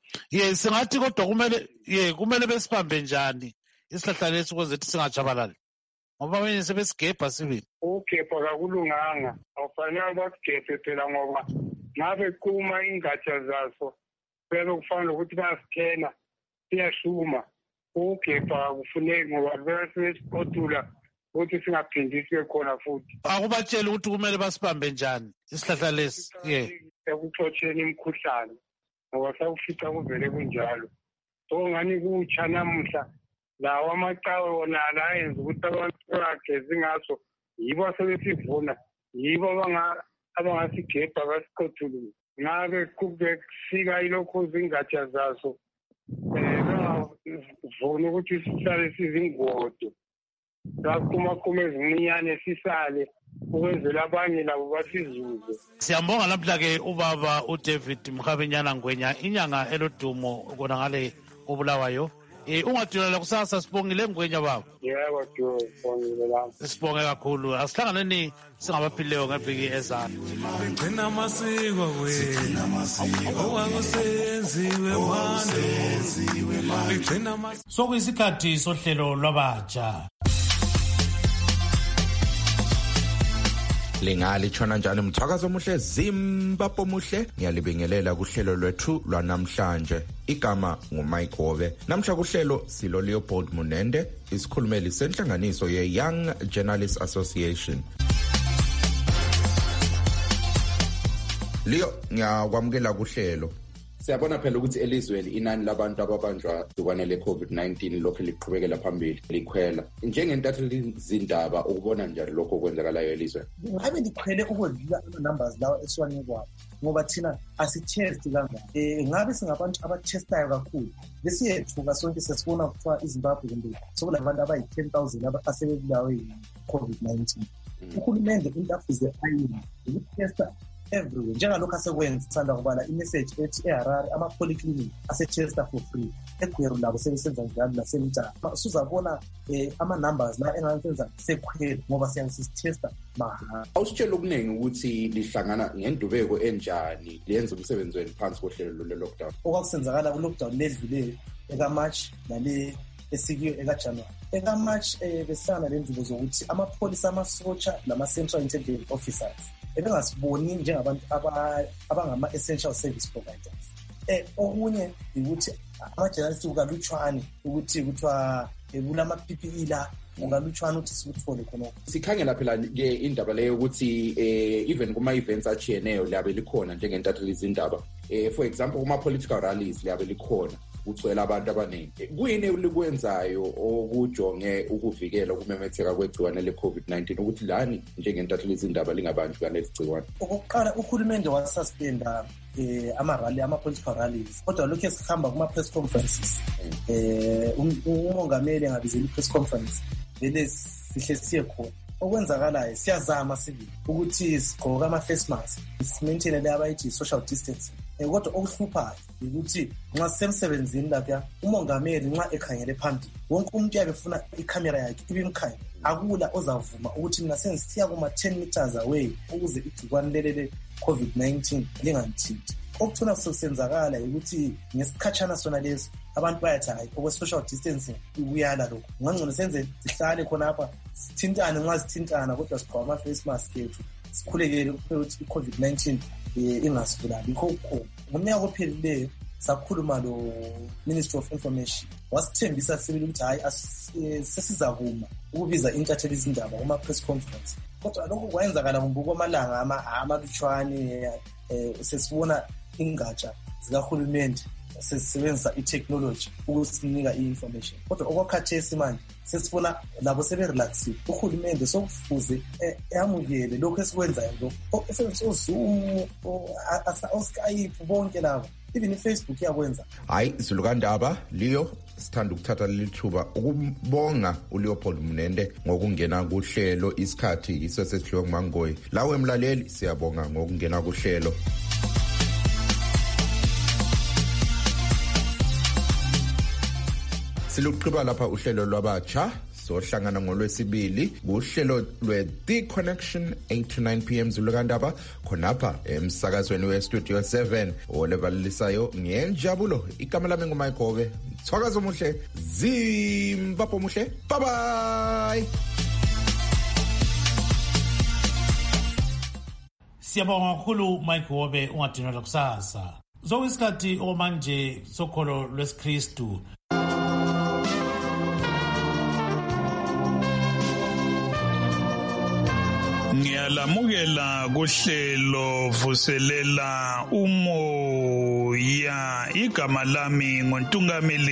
ye singathi kodwa kumele ye kumele besibambe njani isihlahla lesi ukuze sithi singajabalali ngoba abanye sebesigebha sibili. Ukugebha kakulunganga, awufanele basigebhe phela ngoba ngabe kuma ingatsha zaso bebe kufanele ukuthi basithena siyashuma. Ukugebha kufuneki ngoba bese sipotula ukuthi singaphindi sibe khona futhi. Akubatshela ukuthi kumele basibambe njani isihlahla lesi ye ekuxotsheni imikhuhlane ngoba sakufica kuvele kunjalo. So ngani kutsha namuhla lawa amacawe wona la yenza ukuthi abantu bagezi ngaso yibo sebesivuna yibo abangasigebha basiqothulule. Ngabe kube kufika ilokhu zingatsha zaso bengavuna ukuthi sihlale sizingodo sakumakuma ezincinyane sisale ukwenzela abanye labo basizuze. Siyambonga namhla-ke ubaba uDavid Mkhabenyana Ngwenya, inyanga elodumo kona ngale koBulawayo. Eh ungadulala kusasa sibongile Ngwenya baba. Yebo Joe, sibongile lapha. Sibonge kakhulu. Asihlanganeni singabaphilileyo ngeviki ezayo. Sigcina amasiko wena. Okwakusenziwe manje. Sigcina amasiko. Sokuyisikhathi sohlelo lwabatsha. Lingali njani mthakazo omuhle Zimbabwe muhle ngiyalibingelela kuhlelo lwethu lwanamhlanje. Igama nguMike Hove. Namhla kuhlelo silo Leopold Munende, isikhulumeli senhlanganiso ye Young Journalists Association. Leo ngiyakwamukela kuhlelo. Siyabona phela ukuthi elizweni inani labantu ababanjwa igciwane le-COVID nineteen lokho liqhubekela phambili likhwela. Njengentatheli zindaba ukubona njani lokho kwenzakalayo elizweni? Ngabe likhwele ukwedlula ama-numbers lawa esiwane kwabo ngoba thina asithesti kangaka. Um ngabe singabantu abathestayo kakhulu besiyethuka sonke sesibona kuthiwa iZimbabwe kumbe sekulabantu abayi-ten thousand asebebulawe yi-COVID nineteen. Uhulumende into afuze ayini ukuthesta everywhere. Njengalokho asekwenza sanda kubala imessage ethi eHarare ama-polyclinic ase-testa for free. eGweru labo sebesenza njalo nasemtala. Usuzabona um ama-numbers la engasenza sekhwele ngoba siyabe sisithesta mahhala. Awusitshela okuningi ukuthi lihlangana ngendubeko enjani liyenza umsebenzi wenu phansi kohlelo lwe-lockdown. Okwakusenzakala ku-lockdown ledluleyo eka-March nale esikiyo eka-January. Eka-March um besihlangana le ndubo zokuthi amapholisa amasotsha nama-central intelligence officers ebengasiboni njengabantu abangama-essential service providers. Eh okunye ukuthi ama-journalists ukalutshwane ukuthi kuthiwa kulama-P P E la ungalutshwana ukuthi sikuthole khonoko. Sikhangela phela-ke indaba leyo ukuthi um even kuma-events achiyeneyo liyabe likhona njengentatheli zindaba. Um for example kuma-political rallies liyabe likhona uthwela abantu abaningi. Kuyini likwenzayo okujonge ukuvikela ukumemetheka kwegciwane le-COVID nineteen ukuthi lani njengentatheli zindaba lingabanjwa kaneli gciwane? Okokuqala uhulumende wasuspenda um ama-rally ama-political rallies kodwa lokhu esihamba kuma-press conferences. Um umongameli engabizela i-press conference vele sihle siye khona. Okwenzakalayo siyazama sibili ukuthi sigqoke ama-face mask simaintaine le abayithi social distancing. Um kodwa okuhluphayo ukuthi nxa sisemsebenzini lapha umongameli nxa ekhangele phambili wonke umuntu uyabe efuna ikhamera yakhe ibimkhanye. Akula ozavuma ukuthi mina sengisiya kuma-ten meters away ukuze igciwane lele le-COVID nineteen lingangithinti. Okuthuna sokusenzakala ukuthi ngesikhatshana sona lesi abantu bayathi hayi okwe-social distancing kuyala lokhu ngangcono senze sihlale khonapha sithintane nxa sithintana kodwa sigqoka ama-face mask ethu sikhulekele ukuthi i-COVID nineteen um ingasibulali. Yikho kukhona ngomnyaka ophelileyo sakhuluma lo Ministry of Information wasithembisa sibili ukuthi hayi sesizakuma ukubiza intatheli izindaba kuma-press conference kodwa lokhu kwayenzakala kumbuka kwamalanga amalutshwane. um sesibona ingatsha zikahulumende sesisebenzisa i-technology ukusinika i-information kodwa okwakhathesi manje sesibona labo seberelaxile. Uhulumende sokufuze amukele lokhu esikwenzayo lokhu esebenzisa oZoom oSkype bonke labo even iFacebook iyakwenza. Hayi Zulukandaba Leo sithanda ukuthatha leli thuba ukubonga uLeopold Munende ngokungena kuhlelo isikhathi iso sesihliwe nguMangoyi. Lawe emlaleli siyabonga ngokungena kuhlelo. Siluqhiba lapha uhlelo lwabatsha sohlangana ngolwesibili kuhlelo lwe-The Connection eight to nine p m Zulukandaba khonapha emsakazweni we-Studio seven olevalelisayo ngenjabulo. Igama lami nguMike Hobe. Mthwakazo muhle, Zimbabwe muhle. Bye bye. Siyabonga kakhulu Mike Hobe, ungadinelwa kusasa. Zowisikhathi omanje sokholo lwesikristu. Ngiyalamukela kuhlelo vuselela umoya. Igama lami nguNtungameli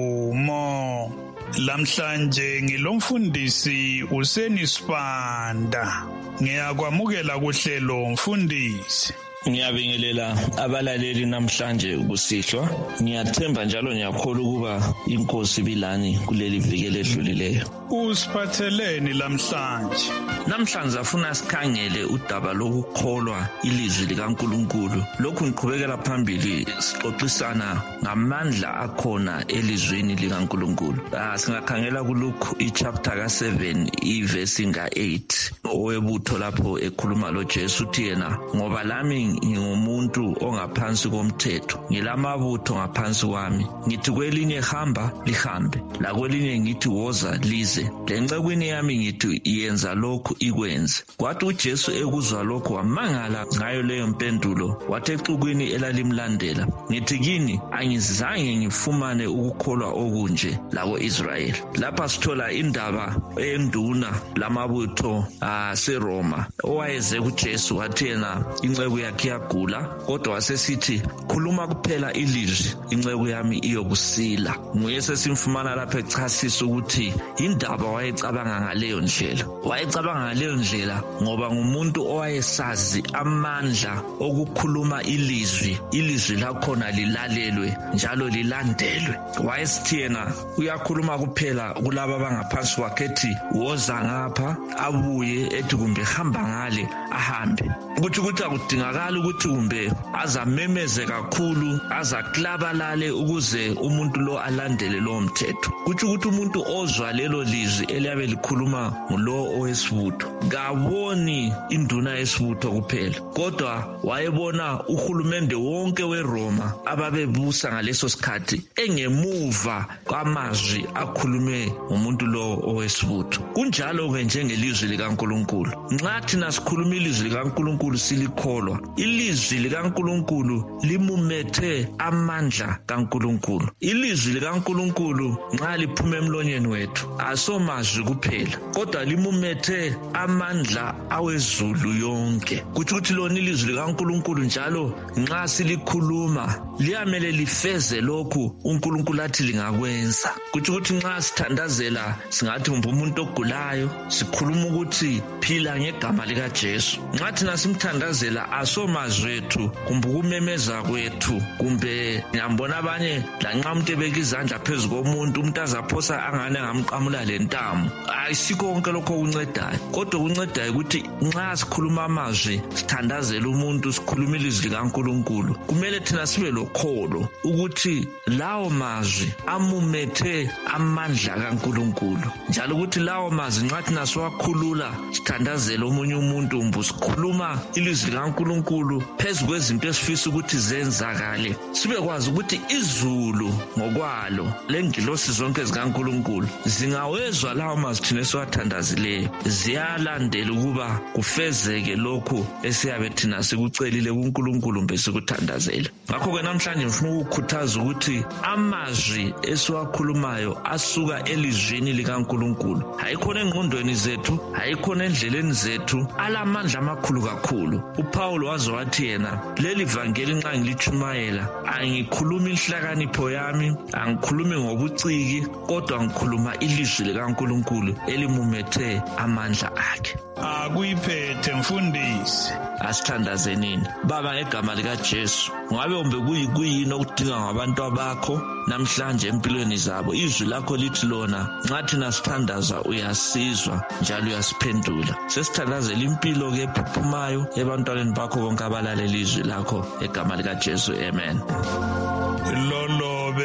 Nkumo. Lamhlanje ngilomfundisi Useni Sibanda. Ngiyakwamukela kuhlelo mfundisi. Ngiyabingelela abalaleli namhlanje kusihlwa. Ngiyathemba njalo ngiyakholwa ukuba inkosi bilani kuleli viki ledlulileyo. Usiphatheleni lamhlanje? Namhlanje afuna sikhangele udaba lokukholwa ilizwi likaNkulunkulu. Lokhu ngiqhubekela phambili sixoxisana ngamandla akhona elizweni likaNkulunkulu. Ah singakhangela kuLuke ichapter ka seven iverse nga eight. Owebutho lapho ekhuluma lo Jesu uthi yena ngoba lami ngingumuntu ongaphansi komthetho, ngilamabutho ngaphansi kwami. Ngithi kwelinye hamba lihambe, la kwelinye ngithi woza lize, lencekwini yami ngithi yenza lokhu ikwenze. Kwathi uJesu ekuzwa lokho wamangala ngayo leyo mpendulo, wathi exukwini elalimlandela, ngithi kini angizange ngifumane ukukholwa okunje lako Israyeli. Lapha sithola indaba enduna lamabutho aseRoma owayeze kuJesu wathi yena inceku yakhe yagula, kodwa wasesithi khuluma kuphela ilizwi inceku yami iyokusila. Nguye sesimfumana lapha echasisa ukuthi indaba wayecabanga ngaleyo ndlela. Wayecabanga ngaleyo ndlela ngoba ngumuntu owayesazi amandla okukhuluma ilizwi, ilizwi lakhona lilalelwe njalo lilandelwe. Wayesithi yena uyakhuluma kuphela kulabo abangaphansi kwakhe ethi woza ngapha abuye, ethi kumbe hamba ngale ahambe. Kuthi ukuthi akudingakala ukuthi kumbe azamemeze kakhulu, azaklabalale ukuze umuntu lo alandele lo mthetho. Kuthi ukuthi umuntu ozwa lelo lizwi eliyabe likhuluma ngulo owesibutho kaboni induna yesibutho kuphela, kodwa wayebona uhulumende wonke weRoma ababebusa ngaleso sikhathi engemuva kwamazwi akhulume umuntu lo owesibutho. Kunjalo ke njengelizwi likaNkulunkulu. Nxa thina sikhuluma ilizwi likaNkulunkulu silikholwa, ilizwi likaNkulunkulu limumethe amandla kaNkulunkulu. Ilizwi likaNkulunkulu nxa liphuma emlonyeni wethu asomazwi kuphela, kodwa limumethe amandla awezulu yonke. Kuthi ukuthi lona ilizwi likaNkulunkulu njalo nxa silikhuluma liyamele lifeze lokhu uNkulunkulu athi lingakwenza. Kuthi ukuthi nxa sithandazela singathi kumbe umuntu ogulayo sikhuluma ukuthi phila ngegama likaJesu. Nxa thina simthandazela asomazwi ethu kumbe kumemeza kwethu, kumbe ngiyambona abanye lanxa umuntu ebeka izandla phezu komuntu umuntu azaphosa angane ngamqamula lentamo. Ayisikho konke lokho kuncedayo, kodwa kuncedayo ukuthi nxa sikhuluma amazwi sithandazela umuntu, sikhuluma ilizwi likaNkulunkulu, kumele thina sibe lokholo ukuthi lawo mazwi amumethe amandla kaNkulunkulu, njalo ukuthi lawo mazwi nxa thina siwakhulula sithandazela omunye umuntu umbu sikhuluma ilizwi likaNkulunkulu phezu kwezinto esifisa ukuthi zenzakale, sibekwazi ukuthi izulu ngokwalo lengilosi zonke zikaNkulunkulu zingawezwa lawo mazwi thina esiwathandazileyo, ziyalandela ukuba kufezeke lokhu esiyabe thina sikucelile kuNkulunkulu mbe sikuthandazela. Ngakho-ke namhlanje ngifuna ukukhuthaza ukuthi amazwi esiwakhulumayo asuka elizwini likaNkulunkulu, hayikhona engqondweni zethu, hayikhona endleleni zethu, alamandla amakhulu kakhulu. uPawulo waze wathi yena leli vangeli nxa ngilitshumayela angikhulumi inhlakanipho yami, angikhulumi ngobuciki, kodwa ngikhuluma ilizwi likaNkulunkulu elimumethe amandla akhe. Akuyiphethe mfundisi. Asithandazenini. Baba, ngegama likaJesu, ngabe umbe kuyini okudinga ngabantu abakho namhlanje empilweni zabo, izwi lakho lithi lona nxa thina sithandaza uyasizwa njalo uyasiphendula. Sesithandazela impilo ke ephuphumayo ebantwaneni bakho bonke abalalela izwi lakho egama likaJesu, amen. Lolo bekulo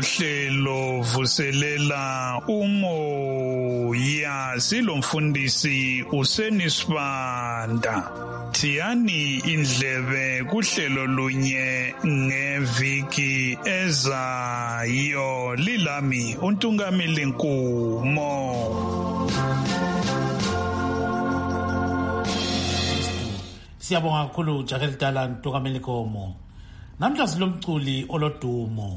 kulolu hlelo vuselela umoya silomfundisi uSenisibanda. Thiyani indlebe kuhlelo lunye ngeviki ezayo. Lilami uNtungamili Nkumo. Siyabonga kakhulu Jakeli Dala Ntungamili Nkumo. Namhla silomculi olodumo.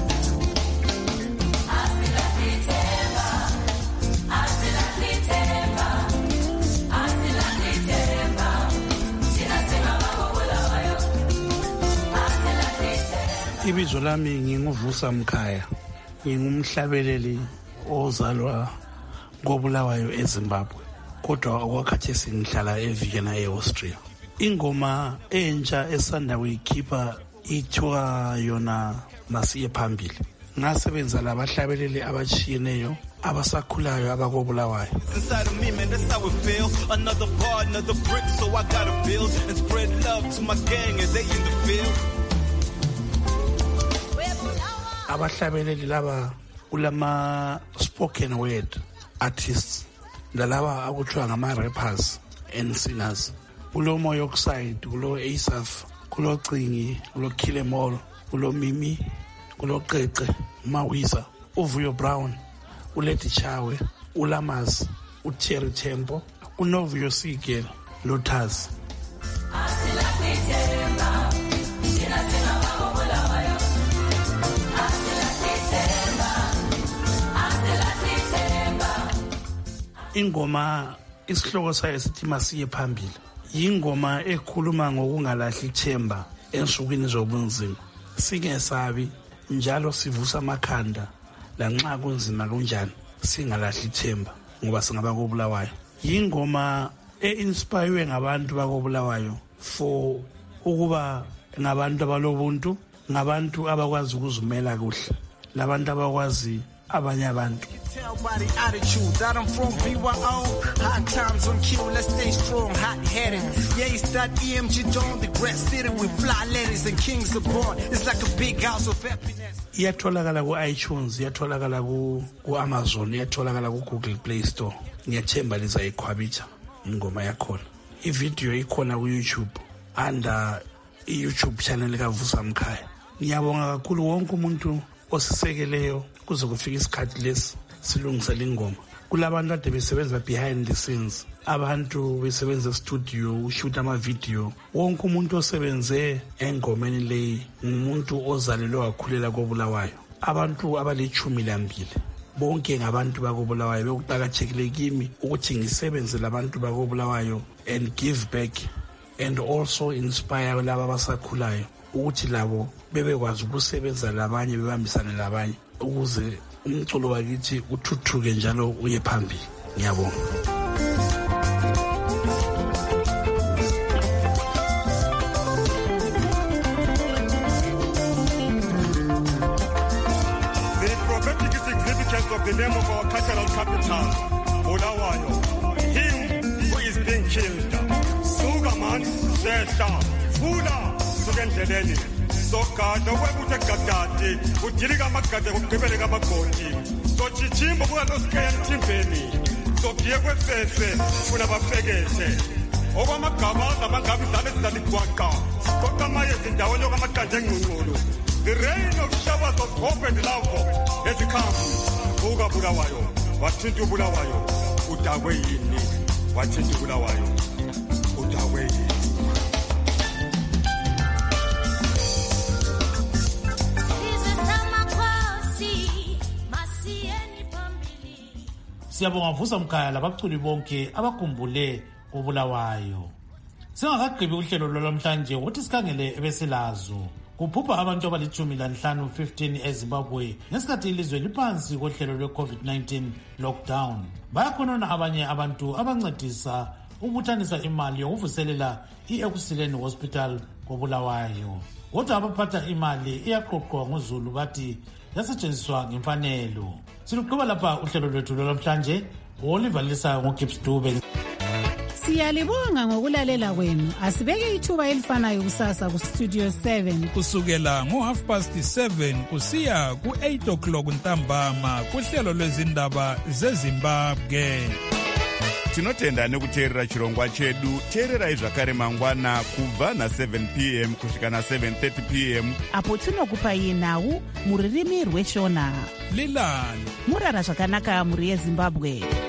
Ibizo lami nginguvusa Mkhaya. Ngingumhlabeleli ozalwa koBulawayo eZimbabwe. Kodwa okwakhathesi ngihlala eVienna eAustria. Ingoma entsha esanda kuyikhipha ithiwa yona Masiye Phambili. Ngasebenza labahlabeleli abatshiyeneyo abasakhulayo abakoBulawayo. Inside of me, man, that's how it feel. Another bar, another brick, so I gotta build and spread love to my gang as they in the field. Abahlabeleli laba ulama spoken word artists lalaba akuthiwa ngama rappers and singers. Kulo Moyoxide, kulo Asaf, kulo Cingi, kulo Kilemol, kulo Mimi, kulo Qeqe, Mawisa, uVuyo Brown, uLeti Chawe, uLamaz, uThierry Tempo, uNovuyo Sigel, Lotus. Ingoma isihloko sayo sithi Masiye Phambili. Yingoma ekhuluma ngokungalahli ithemba ensukwini zobunzima. Singesabi njalo sivusa amakhanda lanxa kunzima kunjani singalahli ithemba ngoba singaba koBulawayo. Yingoma einspirewe ngabantu bakoBulawayo for ukuba ngabantu abalobuntu, ngabantu abakwazi ukuzumela kuhle, labantu abakwazi abanye abantu. Tell by the attitude that I'm from B Y O. Hot times on cue, let's stay strong, hot-headed. Yeah, it's that E M G Dome, the great city with fly ladies and kings aboard. It's like a big house of happiness. Iyatholakala ku iTunes, iyatholakala ku ku Amazon, iyatholakala ku Google Play Store. Ngiyathemba lizayikhwabitha ingoma yakhona. I-video ikhona ku YouTube under i-YouTube channel kaVusa Mkhaya. Ngiyabonga kakhulu wonke umuntu osisekeleyo kuze kufika isikhathi lesi silungisela ingoma. Kulabantu ade besebenza behind the scenes, abantu besebenza studio ushoot ama video. Wonke umuntu osebenze engomeni leyi umuntu ozalelwe wakhulela koBulawayo. Abantu abalithumi lambili bonke ngabantu bakoBulawayo. Bekuqakathekile kimi ukuthi ngisebenze labantu bakoBulawayo and give back and also inspire laba abasakhulayo ukuthi labo bebekwazi ukusebenza labanye, bebambisane labanye ukuze umculo wakithi uthuthuke njalo uye phambili. Ngiyabonga. The prophetic significance of the name of our cultural capital, Bulawayo, him who is being killed. Sugaman, Sesha, Fula, Sugendeleni. Sokada webute gadati udirika magade kugibeleka magoti so chichimbo kuno skaya ntimbeni so giye kwefefe funa bafekethe okwamagaba abangabi zale zalikwaka kodwa maye izindawo lokamaqanje ngqungqulu. The rain of showers of hope and love has come. Buka Bulawayo wathinta uBulawayo udakwe yini wathinta uBulawayo udakwe yini. Siyabonga Vusa Mkhaya labaculi bonke abakhumbule koBulawayo. Singakagqibi uhlelo lolomhlanje uthi sikhangele ebesilazo. Kuphupha abantu abalithumi lanhlanu fifteen eZimbabwe ngesikhathi ilizwe liphansi kohlelo lwe-COVID nineteen lockdown. Bayakhonona abanye abantu abancedisa ukubuthanisa imali yokuvuselela i-Ekusileni Hospital koBulawayo. Kodwa abaphatha imali iyaqoqwa ngoZulu bathi yasetshenziswa ngemfanelo. Siluqhuba lapha uhlelo lwethu lolomhlanje. Oliver Lisa ngoGibbs Dube. Siyalibonga ngokulalela kwenu. Asibeke ithuba elifanayo kusasa ku Studio seven. Kusukela ngo half past seven kusiya ku eight o'clock ntambama kuhlelo lwezindaba zeZimbabwe. Tinotenda nekuteerera chirongwa chedu. Teererai zvakare mangwana kubva na seven p m kusvika na seven thirty p m apo tinokupai nhau muririmi rweshona. Lilani murara zvakanaka muri yeZimbabwe.